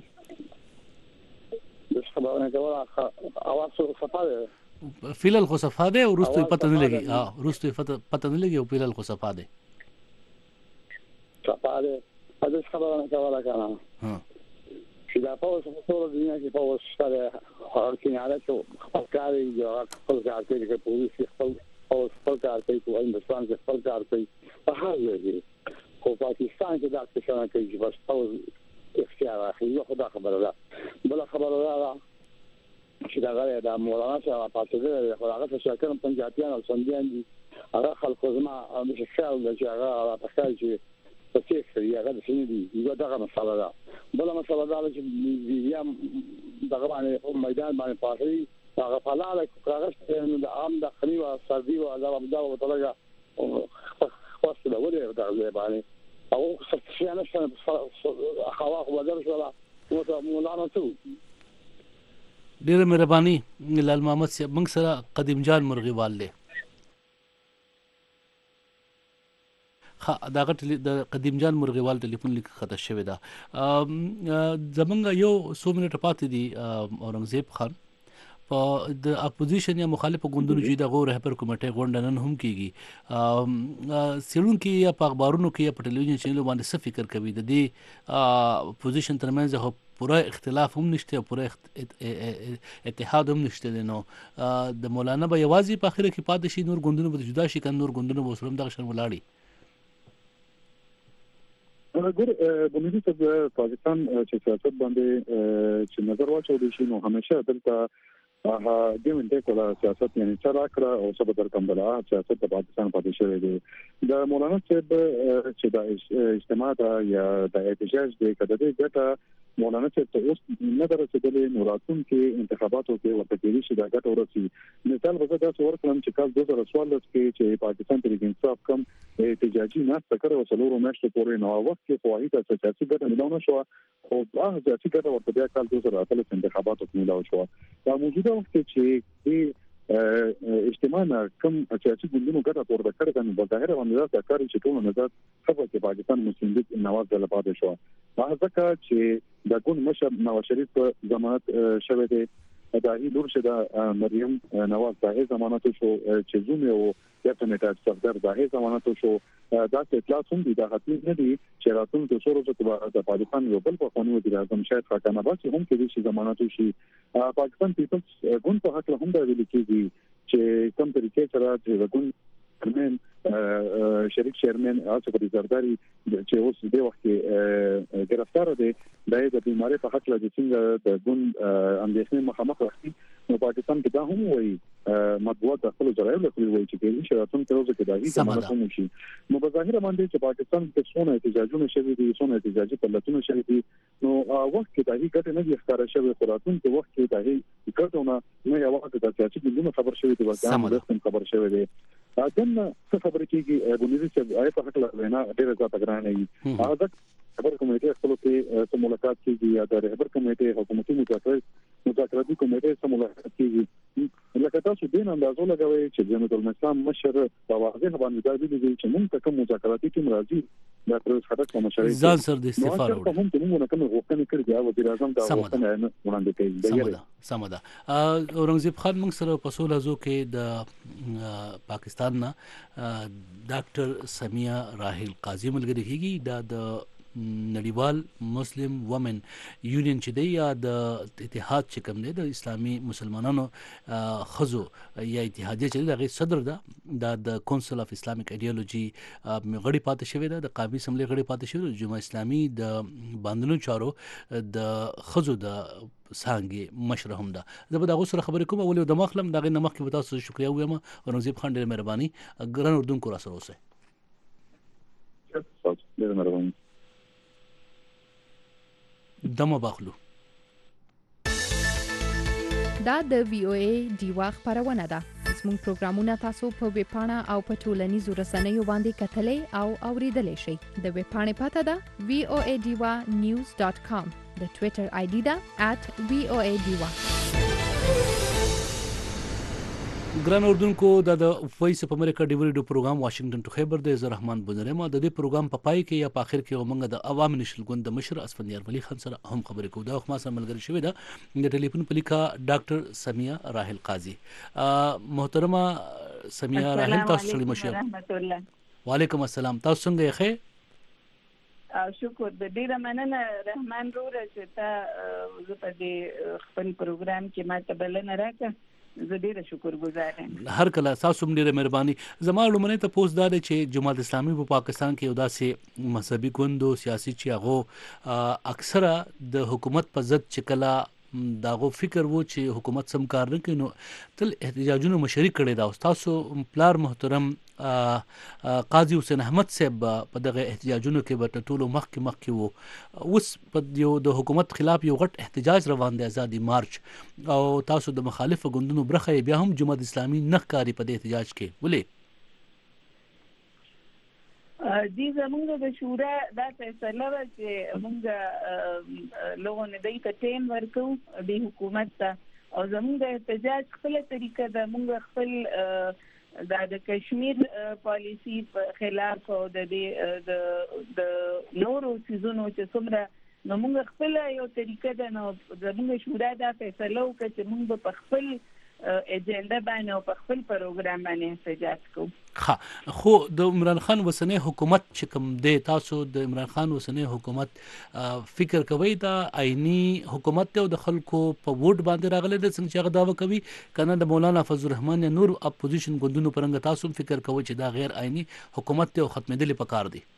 د خبرونه کوله اواز صفه ده فیلل خو صفه ده او رستو پته نه لګي. ها رستو پته نه لګي او فیلل خو صفه ده صفه ده هذا خبرنا كولا كلام ها في دا پاوس په ټول دنیا کې پاوس سره هرڅه نه راځي خپل کار یې خپل کار کوي چې پولیس خپل پاوس خپل کار کوي او هندستان کې خپل کار کوي په هر ځای کې خو پاکستان کې دا څه کوي چې بس پاوس اختیار اخلي. یو خدا خبره ده بل خبره ده چې دا غره د مولانا صاحب پاتې ده خو هغه څه کوم پنځاتیان او سندیان دي هغه خلکو زما مش خیال د چې هغه پاتې چې تفسير هغه د سنې دي یو دغه مسله ده. بل مسله ده چې بیا دغه باندې میدان باندې پاتې هغه فلاله کاغذ د عام د خنی او سردی او عذاب عبدا او طلګه خاص ده ولې دغه باندې او څه نه څه خوا خو بدل شو لا مولانا تو ډیره مهرباني لال محمد صاحب موږ سره قدیم جان مرغیوال له خا دا غټ د قدیم جان مرغیوال ټلیفون لیک خطا شوی دا زمونږ یو سو منټه پاتې دي. اورنګزیب خان په د اپوزیشن یا مخالف ګوندونو چې د غو رهبر کمیټې غونډه نن هم کیږي سیرون کې یا په اخبارونو کې یا په ټلویزیون چینل باندې څه فکر کوي د دې اپوزیشن ترمنځ هو پوره اختلاف هم نشته پوره اتحاد هم نشته. نو د مولانا به یوازې په اخر کې پاتې شي نور ګوندونو به جدا شي کنه نور ګوندونو به سره دغه شر ولاړي. ګور بونیری ته پاکستان چې سیاست باندې چې نظر واچول شي نو همیشه دلته هغه د منځ کوله سیاست یعنی چې راکړه او څه بدل کمبلا سیاست د پاکستان پاتې شوی دی. د مولانا صاحب چې د اجتماع یا د احتجاج د کډې ګټه مولانا صاحب ته اوس نه درسېدلې نو راتلونکي انتخاباتو کې ورته کېږي چې دا ګټه ورسي. مثال به دا څور کلم چې کال دوه زره څوارلس کې چې پاکستان تحریک انصاف کم احتجاجي نه تکره وسلورو مېشته پورې نو وخت کې فواید د سیاسي ګټه ملونه شو او هغه سیاسي ګټه ورته بیا کال دوه زره اتلس انتخاباتو کې ملو شو. دا موجوده وخت چې د اجتماع کم سیاسي ګوندونو ګټه پورته کړې نو بظاهر باندې دا کار چې ټول نظر خبره چې پاکستان مسلم لیگ نواز د لپاره شو. هغه ځکه چې د ګوند مشر نواز شریف په ضمانت شوه دی دا هی لور شه د مریم نواز د ضمانت شو چې زوم یو ډیپټ صدر د ضمانت شو. دا اطلاع هم دي دا حتمی نه دي چې راتلونکي څو ورځې کې د پاکستان یو بل په قانون وزیر اعظم شاید خاکان عباس هم کې شي ضمانت شي. پاکستان پیپلز ګوند په حق هم دا ویل کېږي چې کوم طریقې سره د ګوند چیرمن شریک چیرمن آصف زرداری چې اوس د وخت کې گرفتار دي د بیماری په حق لږ څنګه د ګوند اندېښنې مخامخ راځي. نو پاکستان کې دا هم وایي مطبوعات د خپل ذرایعو لپاره وایي چې د شراتون تر اوسه کې دا هیڅ ضمانت هم شي. نو په ظاهر باندې چې پاکستان کې څونه احتجاجونه شوي دي څونه احتجاجي پلتونه شوي دي نو وخت کې دا هیڅ ګټه نه دي ښکاره شوی خوراتون کې وخت کې دا هیڅ ګټه نه نه یو وخت د سیاسي ګوندونو خبر شوی دی ورته هم خبر شوی دی. اذن څه خبرې کیږي بنیادی چې آی په حق لا وینا ډېر زیات ګرانه وي هغه خبر کمیټه خپل کې سم ملاقات کیږي یا د رهبر کمیټه حکومتي مذاکرات مذاکراتي کمیټه سم ملاقات کیږي لکه تاسو دین اندازو لګوي چې جمعیت الاسلام مشر په واضح باندې دا دي چې موږ کوم مذاکراتي ټیم راځي دا تر خطر کوم شری ځان سر د استعفا وروړي هم موږ نه کوم غوښتنه کړې او وزیر اعظم دا غوښتنه وړاندې کوي سمدا اورنګزیب خان موږ سره په سول هزو کې د پاکستان نه ډاکټر سمیه راحل قاضي ملګری کیږي دا د نړیوال مسلم وومن یونین چې دی یا د اتحاد چې کوم دی د اسلامي مسلمانانو خزو یا اتحادیه چې دغه صدر ده د د کونسل اف اسلامیک ایډیالوژي غړي پاتې شوی ده د قومي اسمبلی غړي پاتې شوی د جمعه اسلامي د باندنو چارو د خزو د سانګي مشر هم ده زه به دا غوسه خبرې کوم ولې د مخلم دغه نمخ کې تاسو شکریا وایم اورنګزیب خان ډېر مهرباني ګران اردن کو را سره اوسه ډېر مهرباني دمه باخلو دا د وی او ای دیوا خبرونه ده زموږ پروګرامونه تاسو په ویب پاڼه او په ټولنیزو رسنیو باندې کتلې او اوریدلای شئ د ویب پاڼې پته ده وی او ای دیوا نیوز ډاٹ کام د ټوئیټر آی ډي ده ات وی او ای دیوا ګران اردوونکو دا د وایس اف امریکا ډیوریډو پروګرام واشنگټن ټو خیبر د زه رحمان بنرما د دې پروګرام په پای کې یا په اخر کې موږ د عوام نشل ګوند د مشر اسفندیار ولی خان سره هم خبرې کوو دا خو ما سره ملګری شوی دا د ټلیفون په لیکا ډاکټر سمیه راحل قاضي محترمه سمیه راحل تاسو سره مشه رحمت الله وعلیکم السلام تاسو څنګه یې او شکر د ډیره مننه رحمان روره چې تا زه په دې خپل پروګرام کې ما ته بلنه راکړه زه ډیره شکرګزار یم هر کله تاسو هم ډیره مهرباني زما لومړی ته پوس دا دی چې جماعت اسلامي په پاکستان کې یو داسې مذهبي ګوندو سیاسي چې هغه اکثره د حکومت په ضد چې کله داغو فکر وو چې حکومت سم کار نه کوي نو تل احتجاجونو مشري کړي دا تاسو پلار محترم قاضي حسین احمد صاحب په دغه احتجاجونو کې به ټولو مخ کې مخ کې وو اوس په یو د حکومت خلاف یو غټ احتجاج روان دی آزادي مارچ او تاسو د مخالفو ګوندونو برخه بیا هم جماعت اسلامي نه ښکاري په دې احتجاج کې ولې دي زمونږ د شورا دا فیصله وه چې موږ لوګو نه دی ته ټیم ورکو د حکومت ته او زمونږ د احتجاج خپل طریقه ده موږ خپل دا د کشمیر پالیسی په خلاف او د د نورو سيزونو چې څومره نو موږ خپل یو طریقه ده نو زموږ شورا دا فیصله وکړه چې موږ په خپل اجنډا باندې او په خپل پروګرام باندې احتجاج کوو ها خو د عمران خان وسنی حکومت چې کوم دی تاسو د عمران خان وسنی حکومت فکر کوي دا آئینی حکومت ته د خلکو په ووټ باندې راغلی د څنګه چې هغه داوا کوي کنه د مولانا فضل الرحمن یا نور اپوزیشن ګوندونو پرنګ تاسو فکر کوي چې دا غیر آئینی حکومت ته ختمېدل پکار دی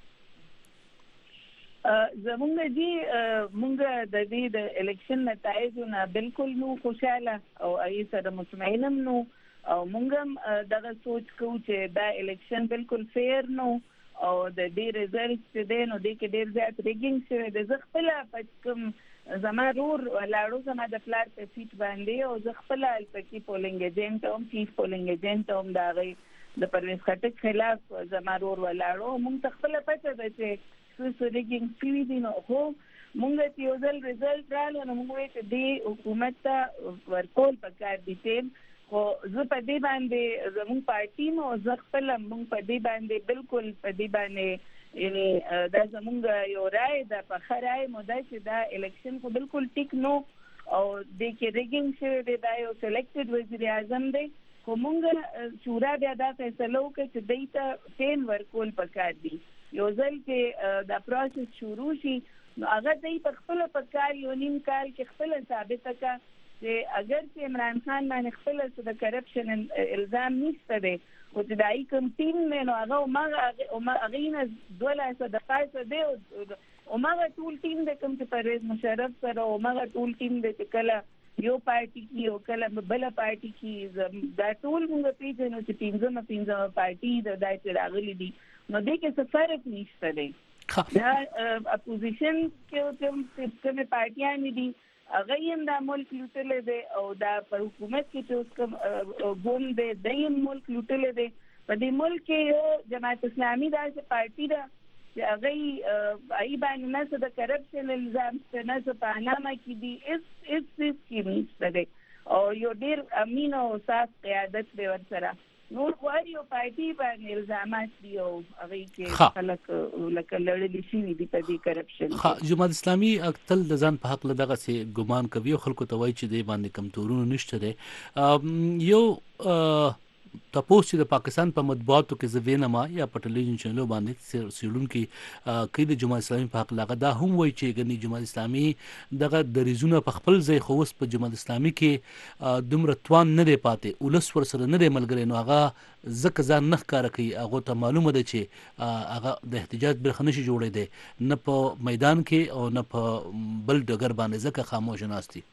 زمونږ دي مونږ د دې د الیکشن نتایجونه بالکل نو خوشاله او ای سره مطمئنم نو او مونږ دغه سوچ کوو چې دا الیکشن بالکل فیر نو او د دې ریزلټ چې دی نو د کې ډیر زیات ریګینګ شوی د زه خپل په کوم زما رور ولاړو زما د پلار په سیټ باندې او زه خپل الپکی پولینګ ایجنټ او چیف پولینګ ایجنټ هم دا غي د پرویز خټک خلاف زما رور ولاړو مونږ خپل پته ده چې څه ریګینګ شوی دی نو هو مونږ ته یو ځل ریزلټ راغلی نو مونږ چې دی حکومت ته ورکول پکار دي ټیم خو زه په دې باندې زموږ پارټي مو زه خپل مونږ په دې باندې بالکل په دې باندې یعنی دا زموږ یو رائے ده په خرای مو دا چې دا الیکشن کو بالکل ټیک نو او د کې ریګینګ شوی دی دا یو سلیکټډ وزیر اعظم دی خو مونږ شورا بیا دا فیصله وکړه چې دوی ته ټیم ورکول پکار دي یو ځل چې دا پروسس شروع شي نو هغه دوی په خپل په کال یو نیم کال کې خپل ثابته کړه چې اگر چې عمران خان باندې خپل څه د کرپشن الزام نشته دی خو چې دای کوم ټیم نه نو هغه ما هغه نه دوله صدقات دی او ما ټول ټیم د کوم چې پرویز مشرف سره او ما ټول ټیم د کله یو پارټي کې او کله بل پارټي کې دا ټول موږ پیژنو چې پنځمه پنځمه پارټي د دایته راغلي دي نو دې کې څه فرق نشته دی دا اپوزیشن کې کوم کوم پارټیان دي هغه هم د ملک لوټل دي او دا په حکومت کې چې اوس کوم ګوند دی د ملک لوټل دي په دې ملک کې جماعت اسلامي داسې پارټي ده چې هغه ای باندې نه څه د کرپشن الزام څه نه څه په نامه کې دي اس اس کې نشته دی او یو ډیر امین او صاف قیادت دی ورسره. نور غواړي یو پارټي باندې الزامات دي او هغه کې خلک لکه لړلي شوي دي په دې کرپشن. ها جماعت اسلامي اکتل د ځان په حق لدغه سي ګمان کوي او خلکو ته وایي چې دی باندې کم تورونه نشته دی. یو تاسو چې د پاکستان په مطبوعاتو کې زوینما یا په ټلویزیون چینلو باندې سیلون کې کې د جماعت اسلامي په حق لاغه دا هم وایي چې ګنې جماعت اسلامي دغه د ریزونه په خپل ځای خو اوس په جماعت اسلامي کې دومره توان نه دی پاتې ولس ورسره نه دی ملګری نو هغه ځکه ځان نه ښکاره کوي هغه ته معلومه ده چې هغه د احتجاج برخه نشي جوړی دی نه په میدان کې او نه په بل ډګر باندې ځکه خاموش ناستي.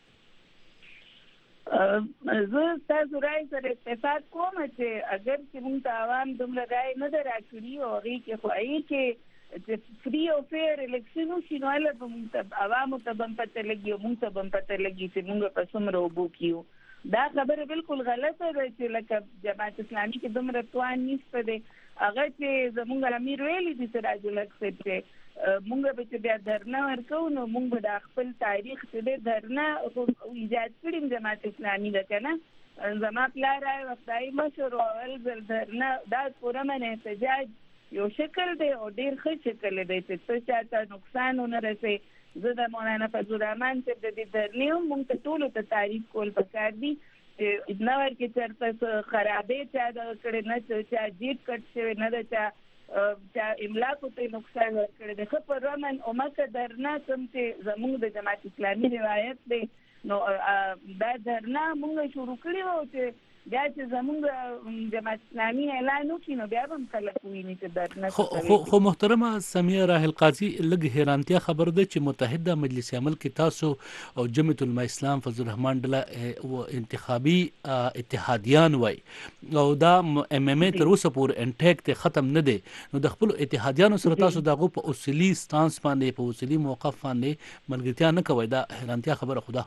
زه تاسو راي سره اتفاق کوم چې اگر چې موږ ته عوام دومره رای نه دراکړي او هغې کې خو هغې کې چې فری او فیر الیکشن وشي نو هله به موږ ته عوامو ته به هم پته لګي او موږ ته به هم پته لګي چې موږ په څومره اوبو کې یو. دا خبره بالکل غلطه ده چې لکه جماعت اسلامي کې دومره توان نشته دی. هغه چې زموږ امیر ویلي دي سراج الحق صاحب چې مونږ به چې بیا درنه ورکو نو مونږ به د خپل تاریخ چې دی درنه ایجاد کړي جماعت اسلامي ده که نه زما پلار رای وفتایي مشر او اول ځل درنه دا پرامن احتجاج یو شکل دی او ډېر ښه شکل دی چې څه چاته نقصان ونه رسوي. زه د مولانا فضل الرحمن صاحب د دې درنې هم مونږ ته ټولو ته تعریف کول پکار دي چې نه ورکې چېرته خرابې چا دغه کړې نه چا جیب کټ شوی نه ده چا چا املاکو ته نقصان ورکړی دی. ښه په رمن او مکه درنه کوم چې زموږ د جماعت اسلامي روایت دی نو دا درنه مونږ شروع کړي وو چې بیا چې زموږ جماعت اسلامي اعلان وکړي نو بیا به هم خلک وویني چې درنه خو خو محترمه سمیه راحل قاضي لږ حیرانتیا خبر ده چې متحده مجلس عمل کې تاسو او جمعیت العلماء اسلام فضل الرحمن ډله انتخابي اتحادیان وای او دا ام ام ای تر اوسه پورې انټیک ته ختم نه دی نو د خپل اتحادیانو سره تاسو دغه په اصلي سټانس باندې په اصلي موقف باندې ملګرتیا نه کوي دا حیرانتیا خبره خدا.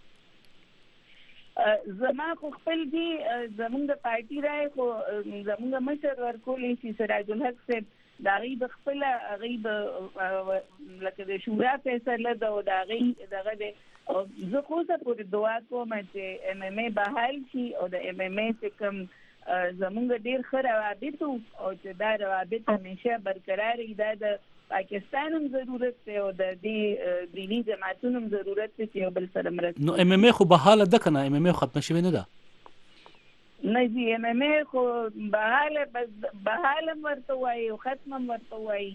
زما خو خپل دي زمونږ د پارټي رای خو زمونږ مشر ورکولی شي سراج الحق صاحب د هغوی به خپله هغوی به لکه د شورا فیصله ده او د هغوی دغه دی او زه خو اوسه پورې دعا کوم چې ام ام ای بحال شي او د ام ام ای چې کوم زمونږ ډېر ښه روابط وو او چې دا روابط همیشه برقرار وي دا د پاکستان هم ضرورت دی او د دې دیني جماعتونو هم ضرورت دی چې یو بل سره مرسته. نو ام ام ای خو بحاله ده که نه ام ام ای ختمه شوې نه ده؟ نه جی ام ام ای خو بحاله بس بحاله هم ورته وایي او ختم هم ورته وایي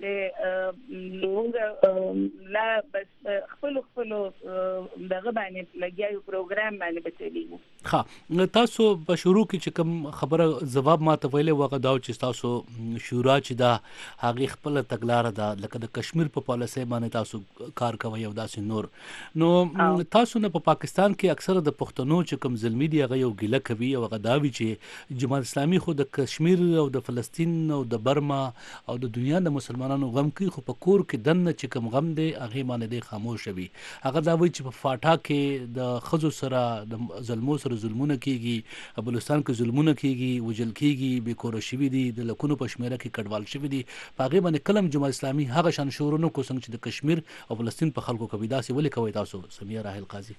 چې موږ لا بس خپلو خپلو دغه باندې لګیا یو پروګرام باندې به چلیږو. ښه تاسو په شروع کې چې کوم خبره ځواب ما ته ویلی وغه دا چې تاسو شورا چې دا هغې خپله تګلاره ده لکه د کشمیر په پالیسۍ باندې تاسو کار کوئ او داسې نور نو تاسو نه په پاکستان کې اکثره د پښتنو چې کوم زلمي دي هغه یو ګیله کوي او هغه دا وي چې جماعت اسلامي خو د کشمیر او د فلسطین او د برما او د دنیا د مسلمانانو غم کوي خو په کور کې دننه چې کوم غم دی هغې باندې دی خاموش وي. هغه دا وایي چې په فاټا کې د ښځو سره د ظلمو سره ظلمونه کیږي بلوچستان کې ظلمونه کیږي وجل کیږي بې کوره شوي دي د لکونو په شمیره کې کډوال شوي دي په هغې باندې کله هم جماعت اسلامي هغه شان شعور نه کو څنګه چې د کشمیر او فلسطین په خلکو کوي داسې ولې کوئ تاسو سمیه راحل قاضي؟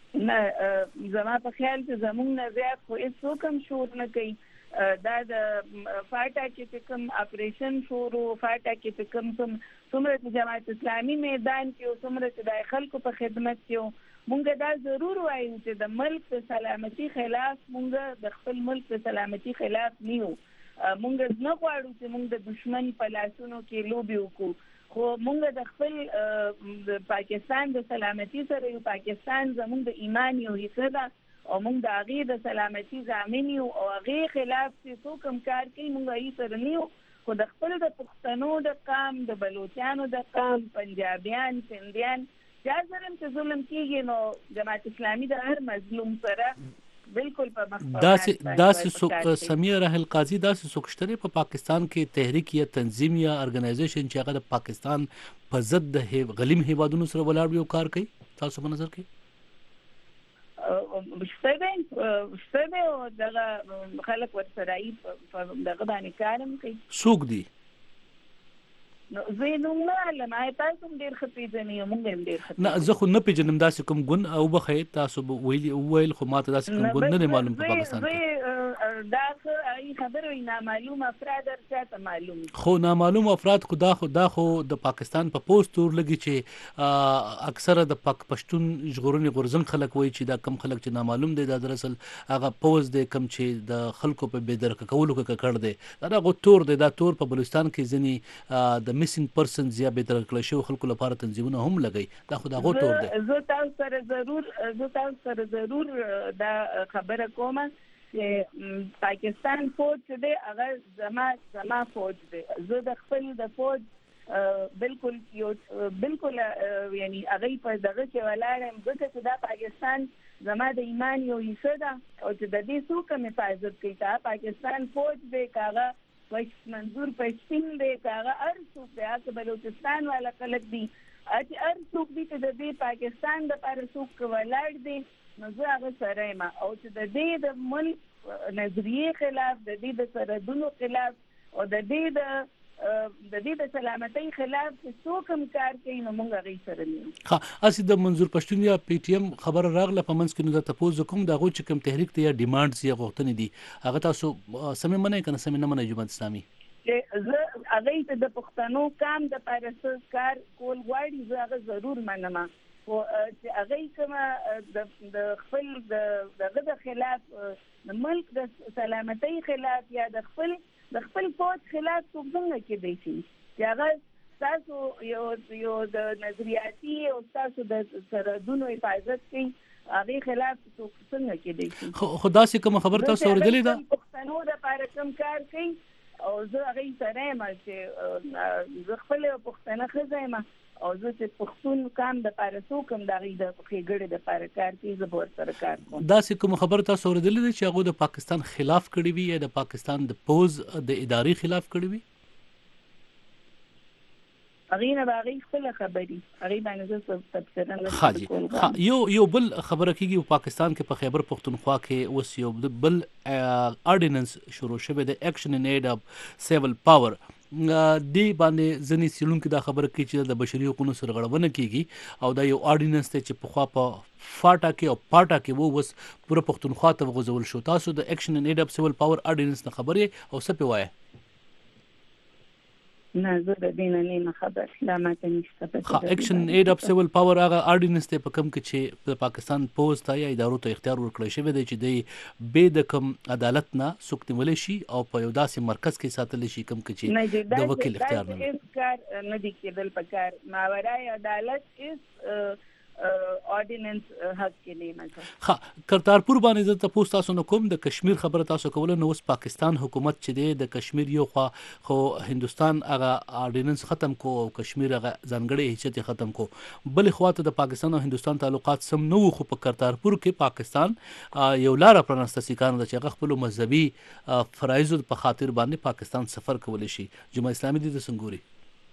نه زما په خیال چې زموږ نه زیات خو هېڅوک هم شعور نه کوي. دا د فاټا کې کوم اپریشن شروع فاټا کې کوم څومره چې جماعت اسلامي میدان کې او څومره چې د خلکو په خدمت کې مونږ دا ضرور وایو چې د ملک د سلامتي خلاف مونږ د خپل ملک د سلامتي خلاف نه یو. مونږ نه غواړو چې مونږ د دشمن په لاسونو کې لوبې وکړو خو مونږ د خپل د پاکستان د سلامتي سره یو پاکستان زمونږ د ایمان یو حصه ده او مونږ د هغې د سلامتي ضامن یو او هغې خلاف چې څوک هم کار کوي مونږ هغې سره نه یو خو د خپل د پښتنو د قام د بلوچانو د قام پنجابیان سندیان چا سره هم چې ظلم کېږي نو جماعت اسلامي د هر مظلوم سره بالکل په مخ داسې سمیه راحل قاضي داسې څوک شته په پاکستان کې تحریک یا تنظیم یا ارګنایزیشن چې هغه د پاکستان په ضد د غلیم هیوادونو سره ولاړ وي او کار کوي تاسو په نظر کې؟ شته دی شته دی او دغه خلک ورسره ای دغه باندې کارم کوي. څوک دي؟ نو زه نوم نه علم آی تاسو هم ډېر ښه پېژنئ او موږ هم ډېر ښه نه زه خو نه پېژنم داسې کوم ګوند او بخیر تاسو به ویلي وویل خو ماته داسې کوم ګوند نه دی معلوم په پاکستان کې. دا ښه خبره وي نامعلوم افراد هر چاته معلوم خو نامعلوم افراد خو دا خو دا خو د پاکستان په پوسټ تور لګي چې اکثره د پاک پښتون ژغورنې غورځنګ خلک وایي چې دا کم خلک چې نامعلوم دی دا دراصل هغه پوز دی کم چې د خلکو په بېدرکه کولو کې ککړ دی دا هغه تور دی دا تور په بلوچستان کې ځینې د میسینګ پرسنز یا بېدرکه کړی شوي خلکو لپاره تنظیمونه هم لګوي دا خو د هغو تور دی. زه تاسو سره ضرور زه تاسو سره ضرور دا خبره کوم چې پاکستان فوج دی هغه زما زما فوج دی. زه د خپل د فوج بالکل یو بالکل یعنی هغه په دغه کې ولاړم ځکه چې دا پاکستان زما د ایمان یو حصہ ده او چې د دې څوک هم حفاظت کوي دا پاکستان فوج دی کاغه منظور پښتون دی کاغه هر څوک دی هغه بلوچستان والا خلک دي چې هر څوک دي چې د دې پاکستان د پر څوک ولاړ دي نو زه هغه سره یم او چې د دې د ملک نظریه خلاف د دې د سرحدونو خلاف او د دې د د دې د سلامتۍ خلاف چې څوک هم کار کوي نو موږ هغې سره نه ښه هسې د منظور پښتون یا پی ټي ایم خبره راغله په منځ کې نو دا تپوس کوم د هغوی چې کوم تحریک دی یا ډیمانډز یا غوښتنې دي هغه تاسو سمې منئ که نه سمې نه منئ جماعت اسلامي؟ زه هغې ته د پښتنو کام دپاره څه کار کول غواړي زه هغه ضرور منم خو چې هغې کومه د خپل دغه د خلاف د ملک د سلامتۍ خلاف یا د خپل د خپل فوج خلاف څوک څنګه کېدی شي چې هغه ستاسو یو یو د نظریاتي او ستاسو د سرحدونو حفاظت کوي هغې خلاف څوک څنګه کېدی شي. خو داسې کومه خبره تاسو اورېدلې ده؟ پښتنو دپاره کوم کار کوي او زه هغې سره یم چې زه خپل پښتنه ښځه یم او زه چې پښتون کام دپاره څوک هم د هغې د ښېګړې دپاره کار کوي زه به ورسره کار کوم. داسې کومه خبره تاسو اورېدلې ده چې هغوی د پاکستان خلاف کړې وي یا د پاکستان د پوز د ادارې خلاف کړې وي؟ هغې نه به هغې خپله خبري هغې باندې زه تبصره ښه جي یو یو بل خبره کېږي په پاکستان کې په خیبر پښتونخوا کې اوس یو بل آرډیننس شروع شوی دی ایکشن ان ایډ اف سیول پاور دی باندې ځینې څېړونکي دا خبره کوي چې د بشري حقوقو سرغړونه کېږي او دا یو آرډیننس دی چې پخوا په فاټا کې او پاټا کې و اوس پوره پښتونخوا ته وغځول شو. تاسو د ایکشن ان ایډ اف سیول پاور آرډیننس نه خبر یې او څه پې وایه؟ نه زه د دې نه نه خبر لا ماته نشته پته. ایکشن ایډ اف سیول پاور هغه آرډیننس دی په کوم کې چې د پاکستان پوز ته یا ادارو ته اختیار ورکړی شوی دی چې دی بې د کوم عدالت نه څوک نیولی شي او په یو داسې مرکز کې ساتلی شي کوم کې چې د وکیل اختیار نه وي. کار نه دی کېدل پکار ماورای عدالت اس آرډیننس حق کې نه مګر ها کرتارپور باندې زه تاسو تاسو نه کوم د کشمیر خبره تاسو کوله نو اوس پاکستان حکومت چې دی د کشمیر یو خو خو هندستان هغه آرډیننس ختم کو او کشمیر هغه ځانګړی حیثیت ختم کو بل خواته د پاکستان او هندستان تعلقات سم نه وو خو په کرتارپور کې پاکستان یو لار پرانسته سیکان د چې خپل مذهبي فرایض په خاطر باندې پاکستان سفر کولی شي. جماعت اسلامي د څنګه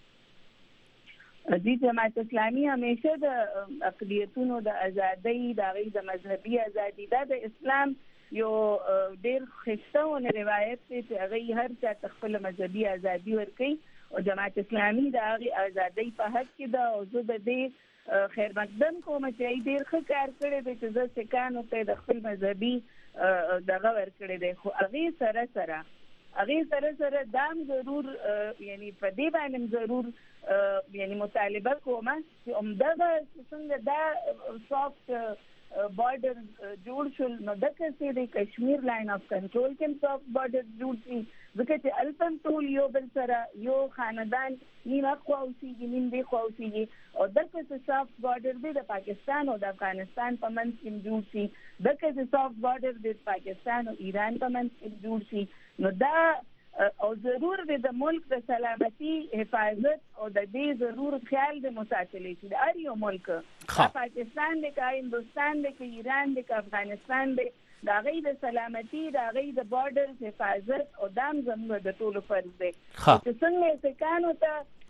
دی جماعت اسلامي همیشه د اقلیتونو د ازادۍ د هغې د مذهبي ازادي دا د اسلام یو ډېر ښایسته روایت دی چې هغې هر چا ته خپله مذهبي ازادي ورکوي او جماعت اسلامي د هغې ازادۍ په حق کې ده او زه د دې خیر مقدم کوم چې هغې ډېر ښه کار کړی دی چې زه سیکانو ته د خپل مذهبي دغه ورکړی دی خو هغې سره سره هغې سره سره دام ضرور یعنی په دې باندې ضرور یعنی مطالبه کومه چې همدغه څنګه دا سافت بارډر جوړ شول نو دغه سې د کشمیر لاین اف کنټرول کې سافت بارډر جوړ شي ځکه چې الپن ټول یو بل سره یو خاندان نیم اخوا اوسېږي نیم دې خوا اوسېږي او دغه څه سافت بارډر دی د پاکستان او د افغانستان په منځ کې جوړ شي دغه څه سافت بارډر دی د پاکستان او ایران په منځ کې جوړ شي نو دا او ضرور د ملک د سلامتی حفاظت او د دې ضرور خیال د مساتلی شي د هر یو ملک پاکستان دی که هندوستان دی که ایران دی که افغانستان دی د هغې د سلامتي د هغې د بارډر حفاظت او دا هم زموږ د ټولو فرض دی چې څنګه سیکانو ته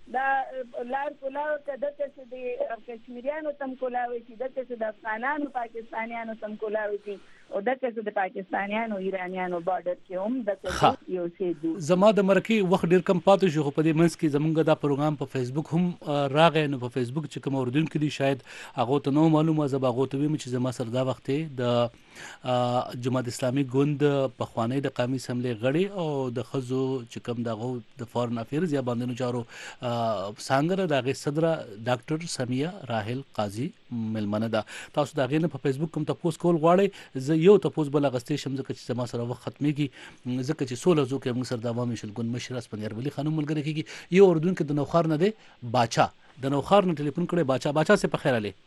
دا لار کولاو ته د څه د کشمیریانو تم کولاوي چې د څه د افغانانو پاکستانیانو تم کولاوي او د څه د پاکستانیانو ایرانیانو بارډر کې هم د څه یو څه دي. زما د مرکه وخت ډیر کم پاتې شو په دې منځ کې زمونږ دا پروګرام په فیسبوک هم راغی نو په فیسبوک چې کوم اوردونکو دي شاید هغه ته نو معلومه زه هغه ته ویم چې زما سره دا وخت د جماعت اسلامي ګوند په خوانی د قومي اسمبلی غړي او د خزو چې کوم دغه د فارن افیرز یا باندې چارو څنګه دغه صدر ډاکټر سمیه راحل قاضي ملمنه ده. تاسو دا غینه په فیسبوک کوم تاسو کول غواړئ زه یو تاسو بل غستې شم ځکه چې زما سره وخت ختميږي ځکه چې سوله زو کې موږ سره د عوامي شلګون مشر اسپندیار ولی خانم ملګری کیږي یو اردن کې د نوخار نه دی باچا د نوخار نه ټلیفون کړي باچا باچا سه په خیر علي.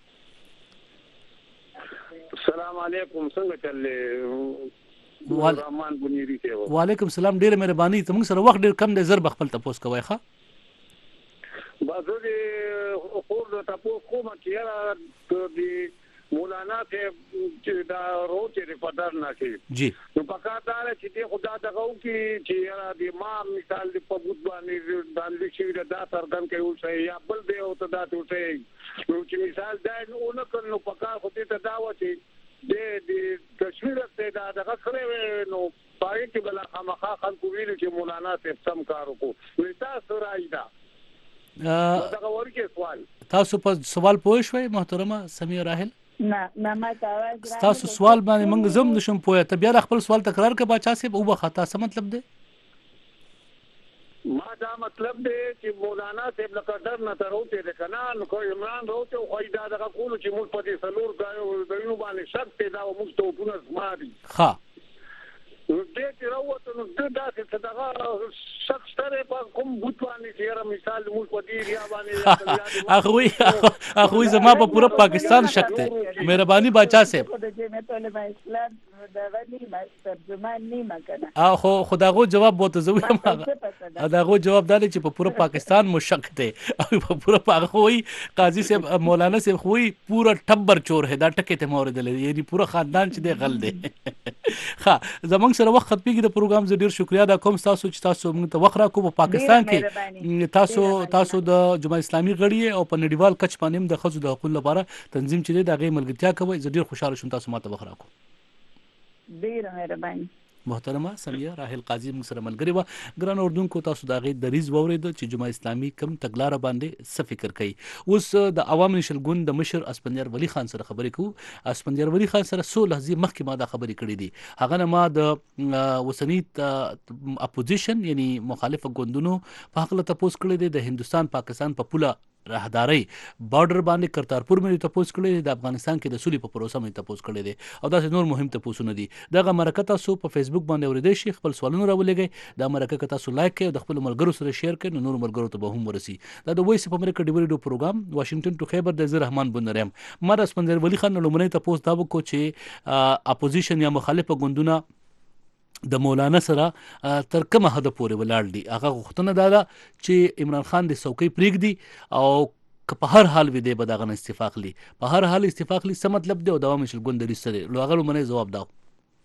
السلام علیکم څنګه چلې رحمان بنيري ته وعلیکم السلام ډیره مهرباني ته موږ سره وخت ډیر کم دی زر بخپل تاسو کوي ښه بازو دې خور د تاسو کومه کیرا د مولانا ته چې دا روته ریپورټر نشي جی نو پکاتار چې دې خدا دغه کې چې د ما مثال د پبوت باندې باندې چې دا سردان کوي او یا بل دی او ته دا ته نو چې مثال دا نو نو کله پکا خو ته دا و چې د د تصویر ته دا دغه سره نو پای کې بل خامخا خلکو ویل چې مولانا ته سم کار وکړو نو تاسو راځي دا دا ورکه سوال تاسو په سوال پوه شوي محترمه سمیه راحل نه نه ما تاسو تاسو سوال باندې موږ زم نشم پوهه ته بیا خپل سوال تکرار کړه باچا صاحب او خطا څه مطلب دی ما دا مطلب دی چې مولانا صاحب لقدر نه تروته د کنان کو عمران روته خو دا دغه کول چې موږ په دې سلور غايو دینو باندې شرط پیدا او موږ ته په نس ماري ها دې چې راوته نو دا چې دغه شخص سره په کوم بوتوانې چې را مثال موږ په دې ریا باندې اخوي اخوي زما په پورا پاکستان شک ته مهرباني باچا صاحب اخو خداغو جواب بوته زوی ما داغو جواب دالي چې په پورا پاکستان مشک ته او په پورا اخوي قاضي صاحب مولانا صاحب خوي پورا ټبر چور ہے دا ټکه ته مورد لري یعنی پورا خاندان چې دی غل دی ها زمونږ سره وخت ختميږي د پروګرام زه ډیر شکریا دا کوم تاسو چې تاسو موږ ته وخت راکو په پاکستان کې تاسو تاسو د جماعت اسلامي غړي او په نړیوال کچ باندې د خزو د حقوقو لپاره تنظیم چې د غي ملګرتیا کوي زه ډیر خوشاله شوم تاسو ماته وخت راکو ډیر مهرباني محترمه سمیه راحل قاضي موږ سره ملګری و ګران اردوونکو تاسو دا غي دریز وورید چې جماعت اسلامي کم تګلار باندې څه فکر کوي اوس د عوام نشل ګوند د مشر اسپندیار ولی خان سره خبرې کوو اسپندیار ولی خان سره سو لحظه مخکې ما دا خبرې کړې دي هغه نه ما د وسنی اپوزیشن یعنی مخالفه ګوندونو په حق له تاسو کړې دي د هندستان پاکستان په پوله راهداري بارډر باندې کرتارپور مې تاسو کړې د افغانستان کې د سولې په پروسه مې تاسو کړې دي او دا نور مهم تاسو نه دي دغه مرکه تاسو په فیسبوک باندې اوریدئ شي خپل سوالونه راولېږئ دا مرکه تاسو لایک کړئ د خپل ملګرو سره شیر کړئ نو نور ملګرو ته به هم ورسي دا د وایس په امریکا ډیوري ډو پروګرام واشنگټن ټو خیبر د زیر رحمان بندرم ما د اسپندر ولی خان لومړی تاسو دا وکړو چې اپوزیشن یا مخالفه ګوندونه د مولانا سره تر کومه حد پورې ولاړ دي هغه غوښتنه دا ده چې عمران خان د څوکۍ پریږدي او په هر حال وي دی به دغه استفاق لي په هر حال استفاق لي څه مطلب دی او دوام شل ګوند لري سره لو هغه لمنه جواب داو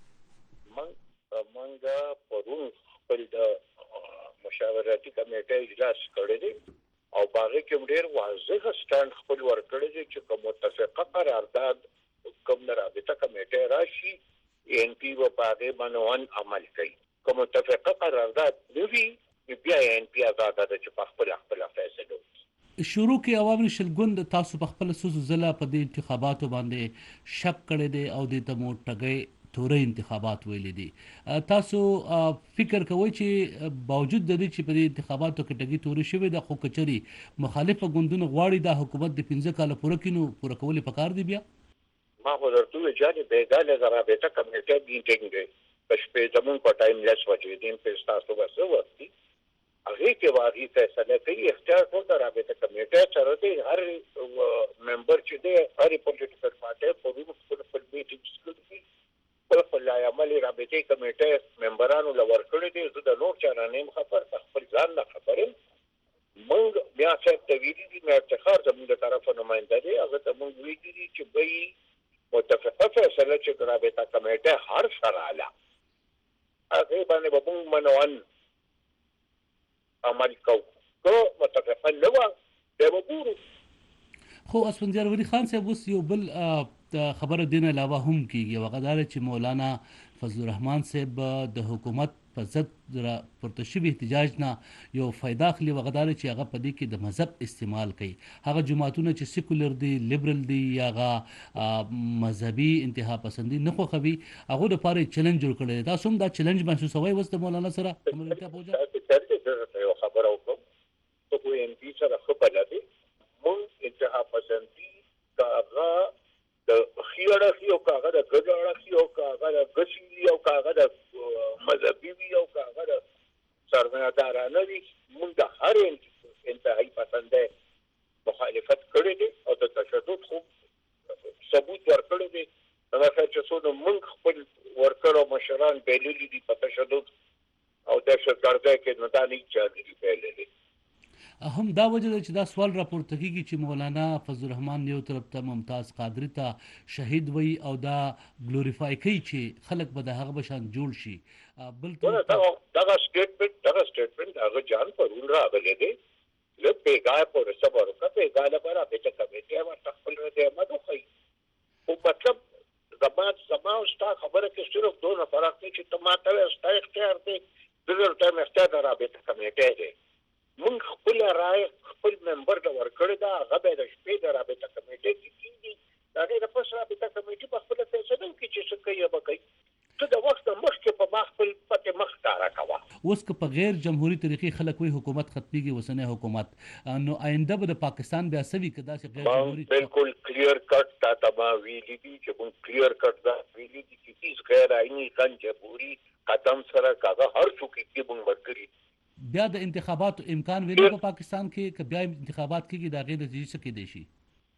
من منګه پرون خپل د مشاورتي کمیټې اجلاس کړی دی او باغې کې ډېر واضح سټاند خپل ورکړی دی چې کوم متفقه قرارداد کوم رابطه کمیټه راشي ان پی و باغې باندې عمل کوي کوم متفقه قرارداد دی بیا ان پی آزاد ده چې په خپل خپل فیصله شروع کې عوام نشل ګوند تاسو په خپل سوسو ضلع په د انتخاباتو باندې شک کړی دی او د تمو ټګي تورې انتخابات ویل دي تاسو فکر کوئ چې باوجود د دې چې په انتخاباتو کې ټګي تورې شوی د خو کچري مخالفه ګوندونو غواړي د حکومت د پنځه کال پوره کینو پوره کول پکار دی بیا ما خو درته ویل بیګاله زرابطه کمیټه میټینګ دی په شپې زمون په ټایم لیس وځي دین په تاسو وسو وختي هغه کې واغی فیصله کوي اختیار ټول د رابطه کمیټه سره دی هر ممبر چې دی هر پولیټیکل پارټي په روح خپل خپل میټینګ کوي په خپل عمل رابطه کمیټه ممبرانو لور کړی دی زه د نور چا نه خبر خپل ځان نه خبرم موږ بیا چې د ویډیو دی مې افتخار زموږ د طرفه نمائنده دی هغه ته موږ ویډیو چې به متفقه فیصله چې رابطه کمیټه هر سره اعلی هغه باندې به موږ منوان عمل کو ته متفقه نه وه بیا به ګورو. خو اسفندیار ولی خان صاحب اوس یو بل خبره دین علاوه هم کیږي، هغه دا چې مولانا فضل الرحمن صاحب د حکومت په ضد پورته شوي احتجاج نه یو فایده اخلي، هغه دا چې هغه په دې کې د مذهب استعمال کوي. هغه جماعتونه چې سیکولر دي، لیبرل دي، یا هغه مذهبي انتها پسندي نه خوښوي، هغو دپاره یې چلنج جوړ کړی دی. تاسو هم دا چلنج محسوسوئ اوس د مولانا سره عملتیا پوجا؟ یو خبره وکړم، ته خو ایم پي سره ښه بلدې، مونږ انتها پسندي که هغه د ښي اړخ وي او که هغه د ګډ اړخ وي او که هغه د ګچ وي او که هغه د مذهبي وي او که هغه د سرمایه‌دارانه وي، مونږ د هر انتهایي پسندۍ مخالفت کړی دی او د تشدد خو ثبوت ورکړی دی. زما خیال چې څو د مونږ خپل ورکړو مشران بایللي دي په تشدد او دهشتګردۍ کې، نو دا نه چا نه دي بایللي. هم دا وجه ده چې دا سوال راپورته کیږي چې مولانا فضل الرحمن یو طرف ته ممتاز قادری ته شهید وي او دا ګلوریفای کوي چې خلک به د هغه په شان جوړ شي. بل دغه سټیټمنټ دغه سټیټمنټ هغه جان پرون راغلی دی، لږ بېګاه پورې صبر وکړه، بېګاه لپاره هغې ته کمیټې ورته خپل ردعمل وښیي. خو مطلب زما زما او ستا خبره کې صرف دونه فرق دی چې ته ما ته وایې ستا اختیار دی، زه درته وایم اختیار د رابطه کمیټې دی. مونږ خپل رای خپل ممبر ته ورکړې ده، هغه به د شپې د رابطه کمیټې کې کېږي، د هغې نه پس رابطه کمیټې په خپله فیصله وکړي چې څه کوي یا به کوي. ته د وخت نه مخکې په ما خپل پتې مخ ښکاره کوه. اوس که په غیر جمهوري طریقې خلک وایي حکومت ختمیږي، اوسنی حکومت، نو آینده به د پاکستان بیا څه وي که داسې غیر جمهوري؟ بالکل کلیر کټ تا ته ما ویلي دي چې مونږ کلیر کټ دا ویلي دي چې هېڅ غیر آئیني غیر جمهوري قدم سره که هغه هر څوک یې مونږ ورکړي. بیا د انتخاباتو امکان ویلی په پاکستان کې که بیا انتخابات کېږي د هغې نتیجې څه کېدی شي؟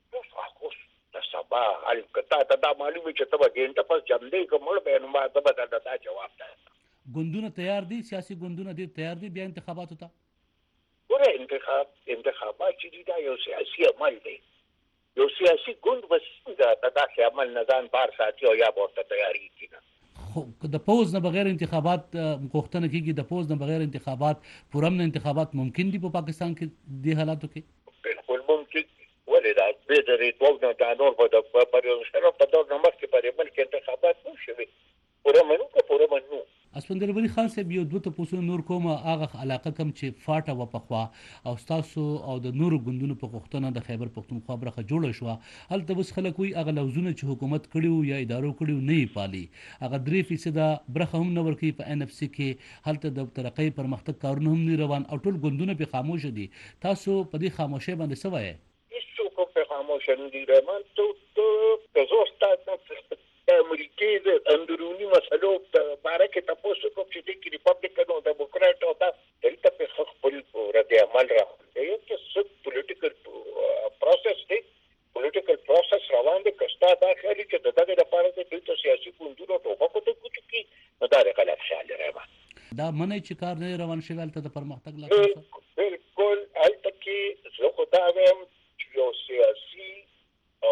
د سبا حل که تا ته دا معلوم وي چې ته به ګینټه پس جمدی که مړ به نو ما ته به درته دا جواب دی. ګوندونه تیار دي، سیاسي ګوندونه ډېر تیار دي بیا انتخاباتو ته؟ ګوره انتخاب انتخابات چې دي دا یو سیاسي عمل دی، یو سیاسي ګوند به څنګه د داسې عمل نه ځان بار ساتي او یا به ورته تیارېږي نه. خو د پوز نه بغیر انتخابات غوښتنه کېږي، د پوز نه بغیر انتخابات پوره امن انتخابات ممکن دي په پاکستان کې دې حالاتو کې؟ بالکل ممکن. ولې دا بې د ریتوب نه دا نور به د پرمشرف په دور نه مخکې په دې ملک انتخابات نه شوي، پوره منو که پوره منو. اسفندیار ولی خان صاحب یو دوه تپوسونه نور کوم، هغه علاقه کم چې فاټه وه پخوا او ستاسو او د نورو ګوندونو په غوښتنه د خیبر پښتونخوا برخه جوړه شوه، هلته اوس خلک وایي هغه لوزونه چې حکومت کړي وو یا ادارو کړي وو نه یې پالي، هغه درې فیصده برخه هم نه ورکوي په ان اف سی کې، هلته د ترقۍ پرمختګ کارونه هم نه روان او ټول ګوندونه پرې خاموشه دي. تاسو په دې خاموشۍ باندې څه وایئ؟ هېڅوک هم پرې خاموشه نه دي رحمان. ته که زه ستا امریکې د اندروني مسلو په باره کې تپوس وکړم چې دې کې ریپبلیکن او ډیموکرات او دا دلته پرې خپل رد عمل راغلی دی چې څه پولیټیکل پروسس دی، پولیټیکل پروسس روان دی. که ستا دا خیال چې د دغې لپاره دی دوی ته سیاسي ګوندونو ټوپکو ته کوچو کړي، نو دا دی غلط خیال دی رحمان. دا منئ چې کار نه روان شوی هلته د پرمختګ لپاره؟ بالکل. هلته کې زه خو دا وایم چې یو سیاسي او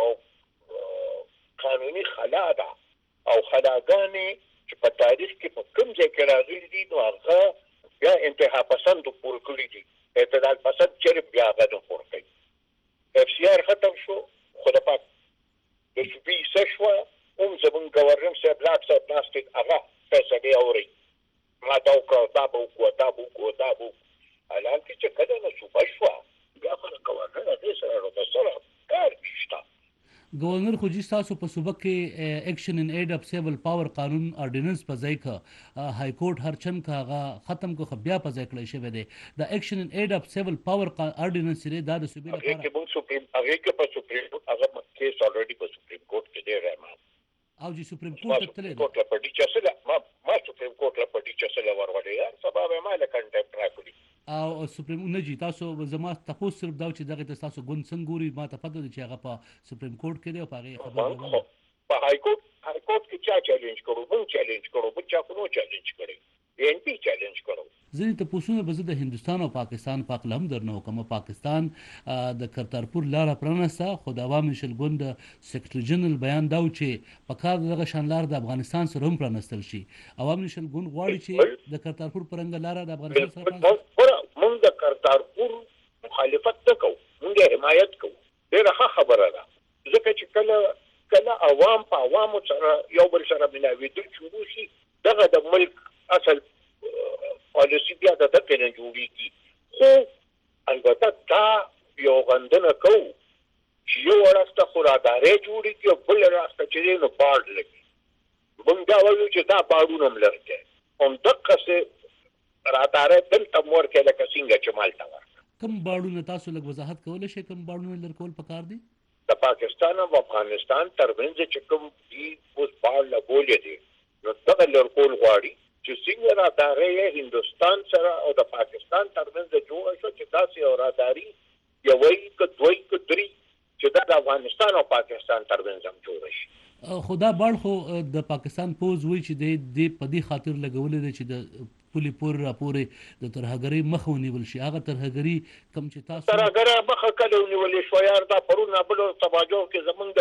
قانوني خلا ده او خلاګانې چې په تاریخ کې په کوم ځای کې راغلي دي نو هغه بیا انتها پسندو پوره کړي دي، اعتدال پسند چېرې بیا هغه نه پوره کوي. اف سی آر ختم شو، خو د پاک د صوبې کیسه شوه، هم زمونږ ګورنر صاحب لاک صاحب ناست هغه فیصلې اوري، ما دا وکړه دا به وکړو دا به وکړو دا به وکړو. الان کې چې کله نه صوبه شوه بیا خو د ګورنر هغې سره نو د سره کار نشته. گورنر خو جی تاسو په صوبه کې ایکشن ان ایډ اف سیول پاور قانون آرډیننس په ځای که های کورټ هر چن که هغه ختم کو خو بیا په ځای کړی شوی دی. د ایکشن ان ایډ اف سیول پاور آرډیننس دی دا د صوبې لپاره هغه کې مون سپریم هغه کې په سپریم هغه کیس الریډي په سپریم کورټ کې دی رحمان او جی سپریم کورټ ته تللی کورټ لا پټی چسله ما ما سپریم کورټ لا پټی چسله ورولې یار سبب ما له کنټمپټ راکړي او سپریم نه جی تاسو زما تاسو صرف دا چې دغه تاسو ګوند څنګه ګوري ما ته پته ده چې هغه په سپریم کورټ کې دی او هغه خبره په های کورټ های کورټ کې چا چیلنج کړو مون چیلنج کړو بل چا کو چیلنج کړی ان پی چیلنج کړو ځینې تاسو به زه د هندستان او پاکستان په اړه هم درنه کوم. پاکستان د کرتارپور لاره پرانسته خو د عوام نشل ګوند سیکریټری جنرال بیان دا و چې په کار دغه شان لار د افغانستان سره هم پرانستل شي. عوام نشل ګوند غواړي چې د کرتارپور پرنګ لاره د افغانستان سره پرانستل مونږ د کرتارپور مخالفت نه کوو، موږ حمایت کوو. ډېره ښه خبره ده، ځکه چې کله کله عوام په عوامو سره یو بل سره ملاوېدل شروع شي، دغه د ملک اصل پالیسي بیا د دغه نه جوړېږي. خو البته دا یو غندنه کوو چې یو ورځ ته خو رادارۍ جوړېږي او بل ورځ ته چې دی نو باډ لګي. موږ دا وایو چې دا باډونه هم لرې دی، همدقسې رادارۍ دلته هم ورکړې لکه څنګه چې مالته ورکړه. کوم باډونه تاسو لږ وضاحت کولی شئ؟ کوم باډونه لرې کول پکار دي؟ د پاکستان او افغانستان ترمنځ چې کوم دي اوس باډ لګولې دي، نو دغه لرې کول غواړي چې څنګه رادارۍ هندوستان سره او د پاکستان ترمنځ جوړه شوه چې داسې یو راداري یوی که دوی که درې چې دا د افغانستان او پاکستان ترمنځ هم جوړه شي. خو دا باډ خو د پاکستان پوز وایي چې د په دې خاطر لګولی دی چې د پولې پورې راپورې د ترهګرۍ مخه ونیول شي. هغه ترهګري کوم چې تاسو ترهګرۍ مخه کله ونیولې شوه یار؟ دا پرون نابلو تباجو کې زمونږ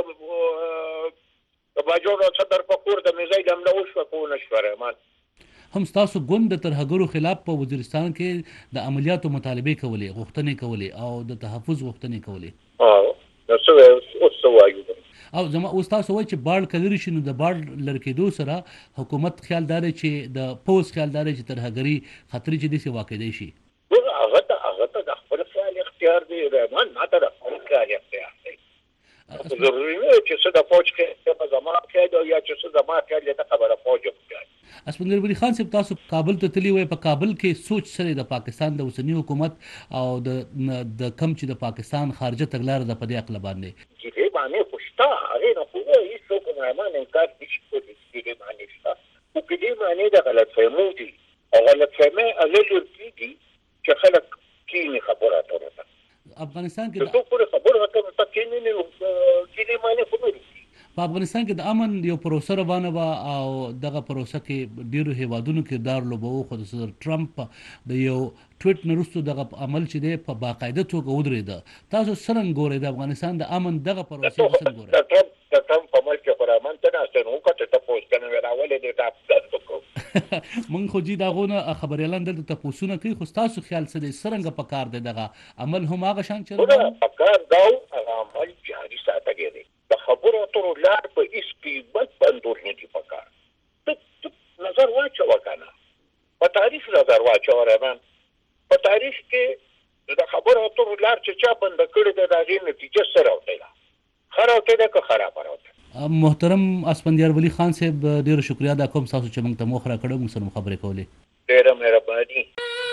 د تباجو د صدر په کور د میزایل حمله وشوه، پوه نه شوه رحمان. هم ستاسو ګوند د ترهګرو خلاف په وزیرستان کې د عملیاتو مطالبې کولې، غوښتنې کولې او د تحفظ غوښتنې کولې. نو څه اوس څه وایو؟ او زما اوس تاسو وایي چې باډ که لرې شي نو د باډ لرې کېدو سره حکومت خیال دا دی چې د پوز خیال دا دی چې ترهګري خطرې چې داسې واقع شي. هغه ته هغه ته د خپل خیال اختیار دی رحمان، ما ته د خپل خیال اختیار دی. ضروري نه چې څه د فوج کې په زما خیال او یا چې څه زما خیال د خبره فوج خیال. اسمندر ولی خان صاحب، تاسو کابل ته تللی وای، په کابل کې سوچ سره د پاکستان د اوسنی حکومت او د د کم چې د پاکستان خارجه تګلاره د په دې عقل باندې چې باندې خوشتا هغه نه خو هیڅ څوک نه مانه انکار نشي کولی چې باندې شته، او په دې باندې د غلط فهمو دي او غلط فهمه اغلل کیږي چې خلک کینی خبره اتره. افغانستان کې د څو خبره اتره تکې نه نه کینی باندې خبره په افغانستان کې د امن یو پروسه روانه وه او دغه پروسه کې ډیرو هیوادونو کردار لوبوه، خو د صدر ټرمپ د یو ټویټ نه وروسته دغه عمل چې دی په باقاعده توګه ودرېده. تاسو څرنګه ګورئ د افغانستان د امن دغه پروسې څنګه ګورئ؟ د ټرمپ د ټرمپ په ملک کې پر امن ته ناست نو کته تاسو کنه وراولې د تاسو کو مونږ خو جی داغونه خبريالان دلته تاسو کوي، خو تاسو خیال څه دی څرنګه پکار دی دغه عمل هم هغه شان چې پکار داو هغه عمل جاري ساتي دی. د خبرو اترو لار په هیڅ قیمت باندې نه دی پکار. ته نظر واچو کنه، په تاریخ نظر واچو رحمان، په تاریخ کې د خبرو اترو لار چې چا بند کړی د دغې نتیجه سره وته خراب ته که خراب راوته. محترم اسفندیار ولی خان صاحب، ډیره شکریا دا کوم تاسو چې موږ ته موخه راکړو، موږ سره خبرې کولې. ډیره مهرباني.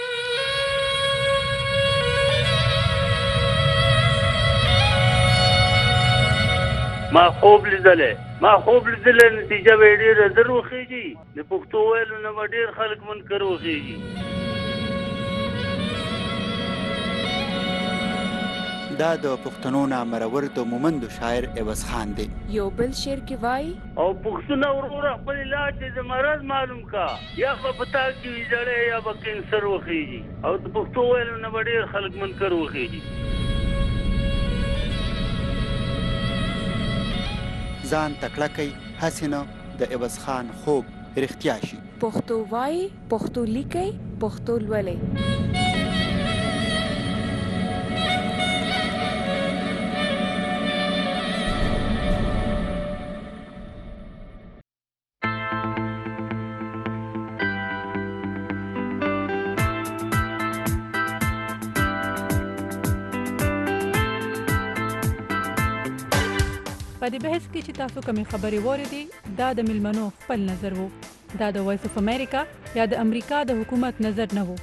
ما خوب لیدلې ما خوب لیدلې نتیجه به ډېره زر وخېږي. د پښتو ویلو نه به ډېر خلک منکر وخېږي. دا د پښتنو نامرور د مومندو شاعر عوض خان دی. یو بل شعر کې وایي او پښتون وروره خپل علاج د مرض معلوم کا، یا خو پتا کې ویجړې یا به کینسر وخېږي، او د پښتو ویلو نه به ډېر خلک منکر وخېږي. ځان تکړه کوي هسې نه د عوض خان خوب رښتیا شي. پښتو وایي، پښتو لیکي، پښتو لولي. په دې بحث کې چې تاسو کومې خبرې واورېدې دا د ملمنو خپل نظر وو، دا د وایس اف امریکا یا د امریکا د حکومت نظر نه وو.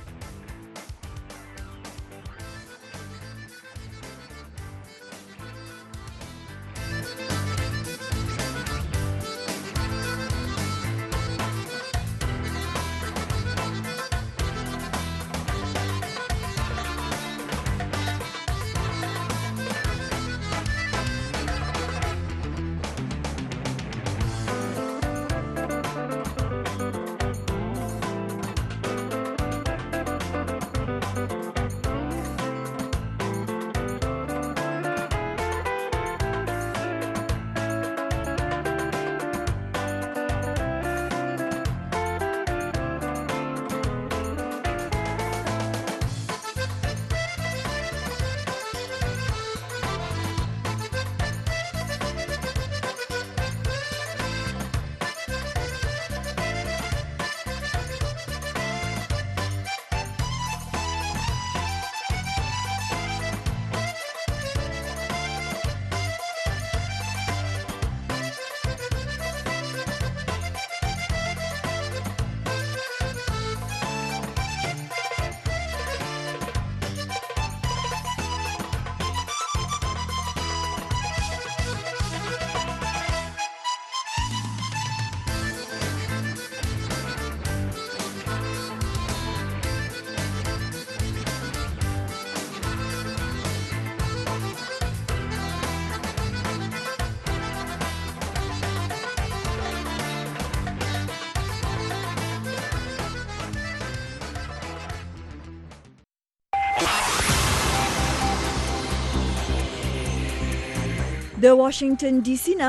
د واشنگټن ډي سي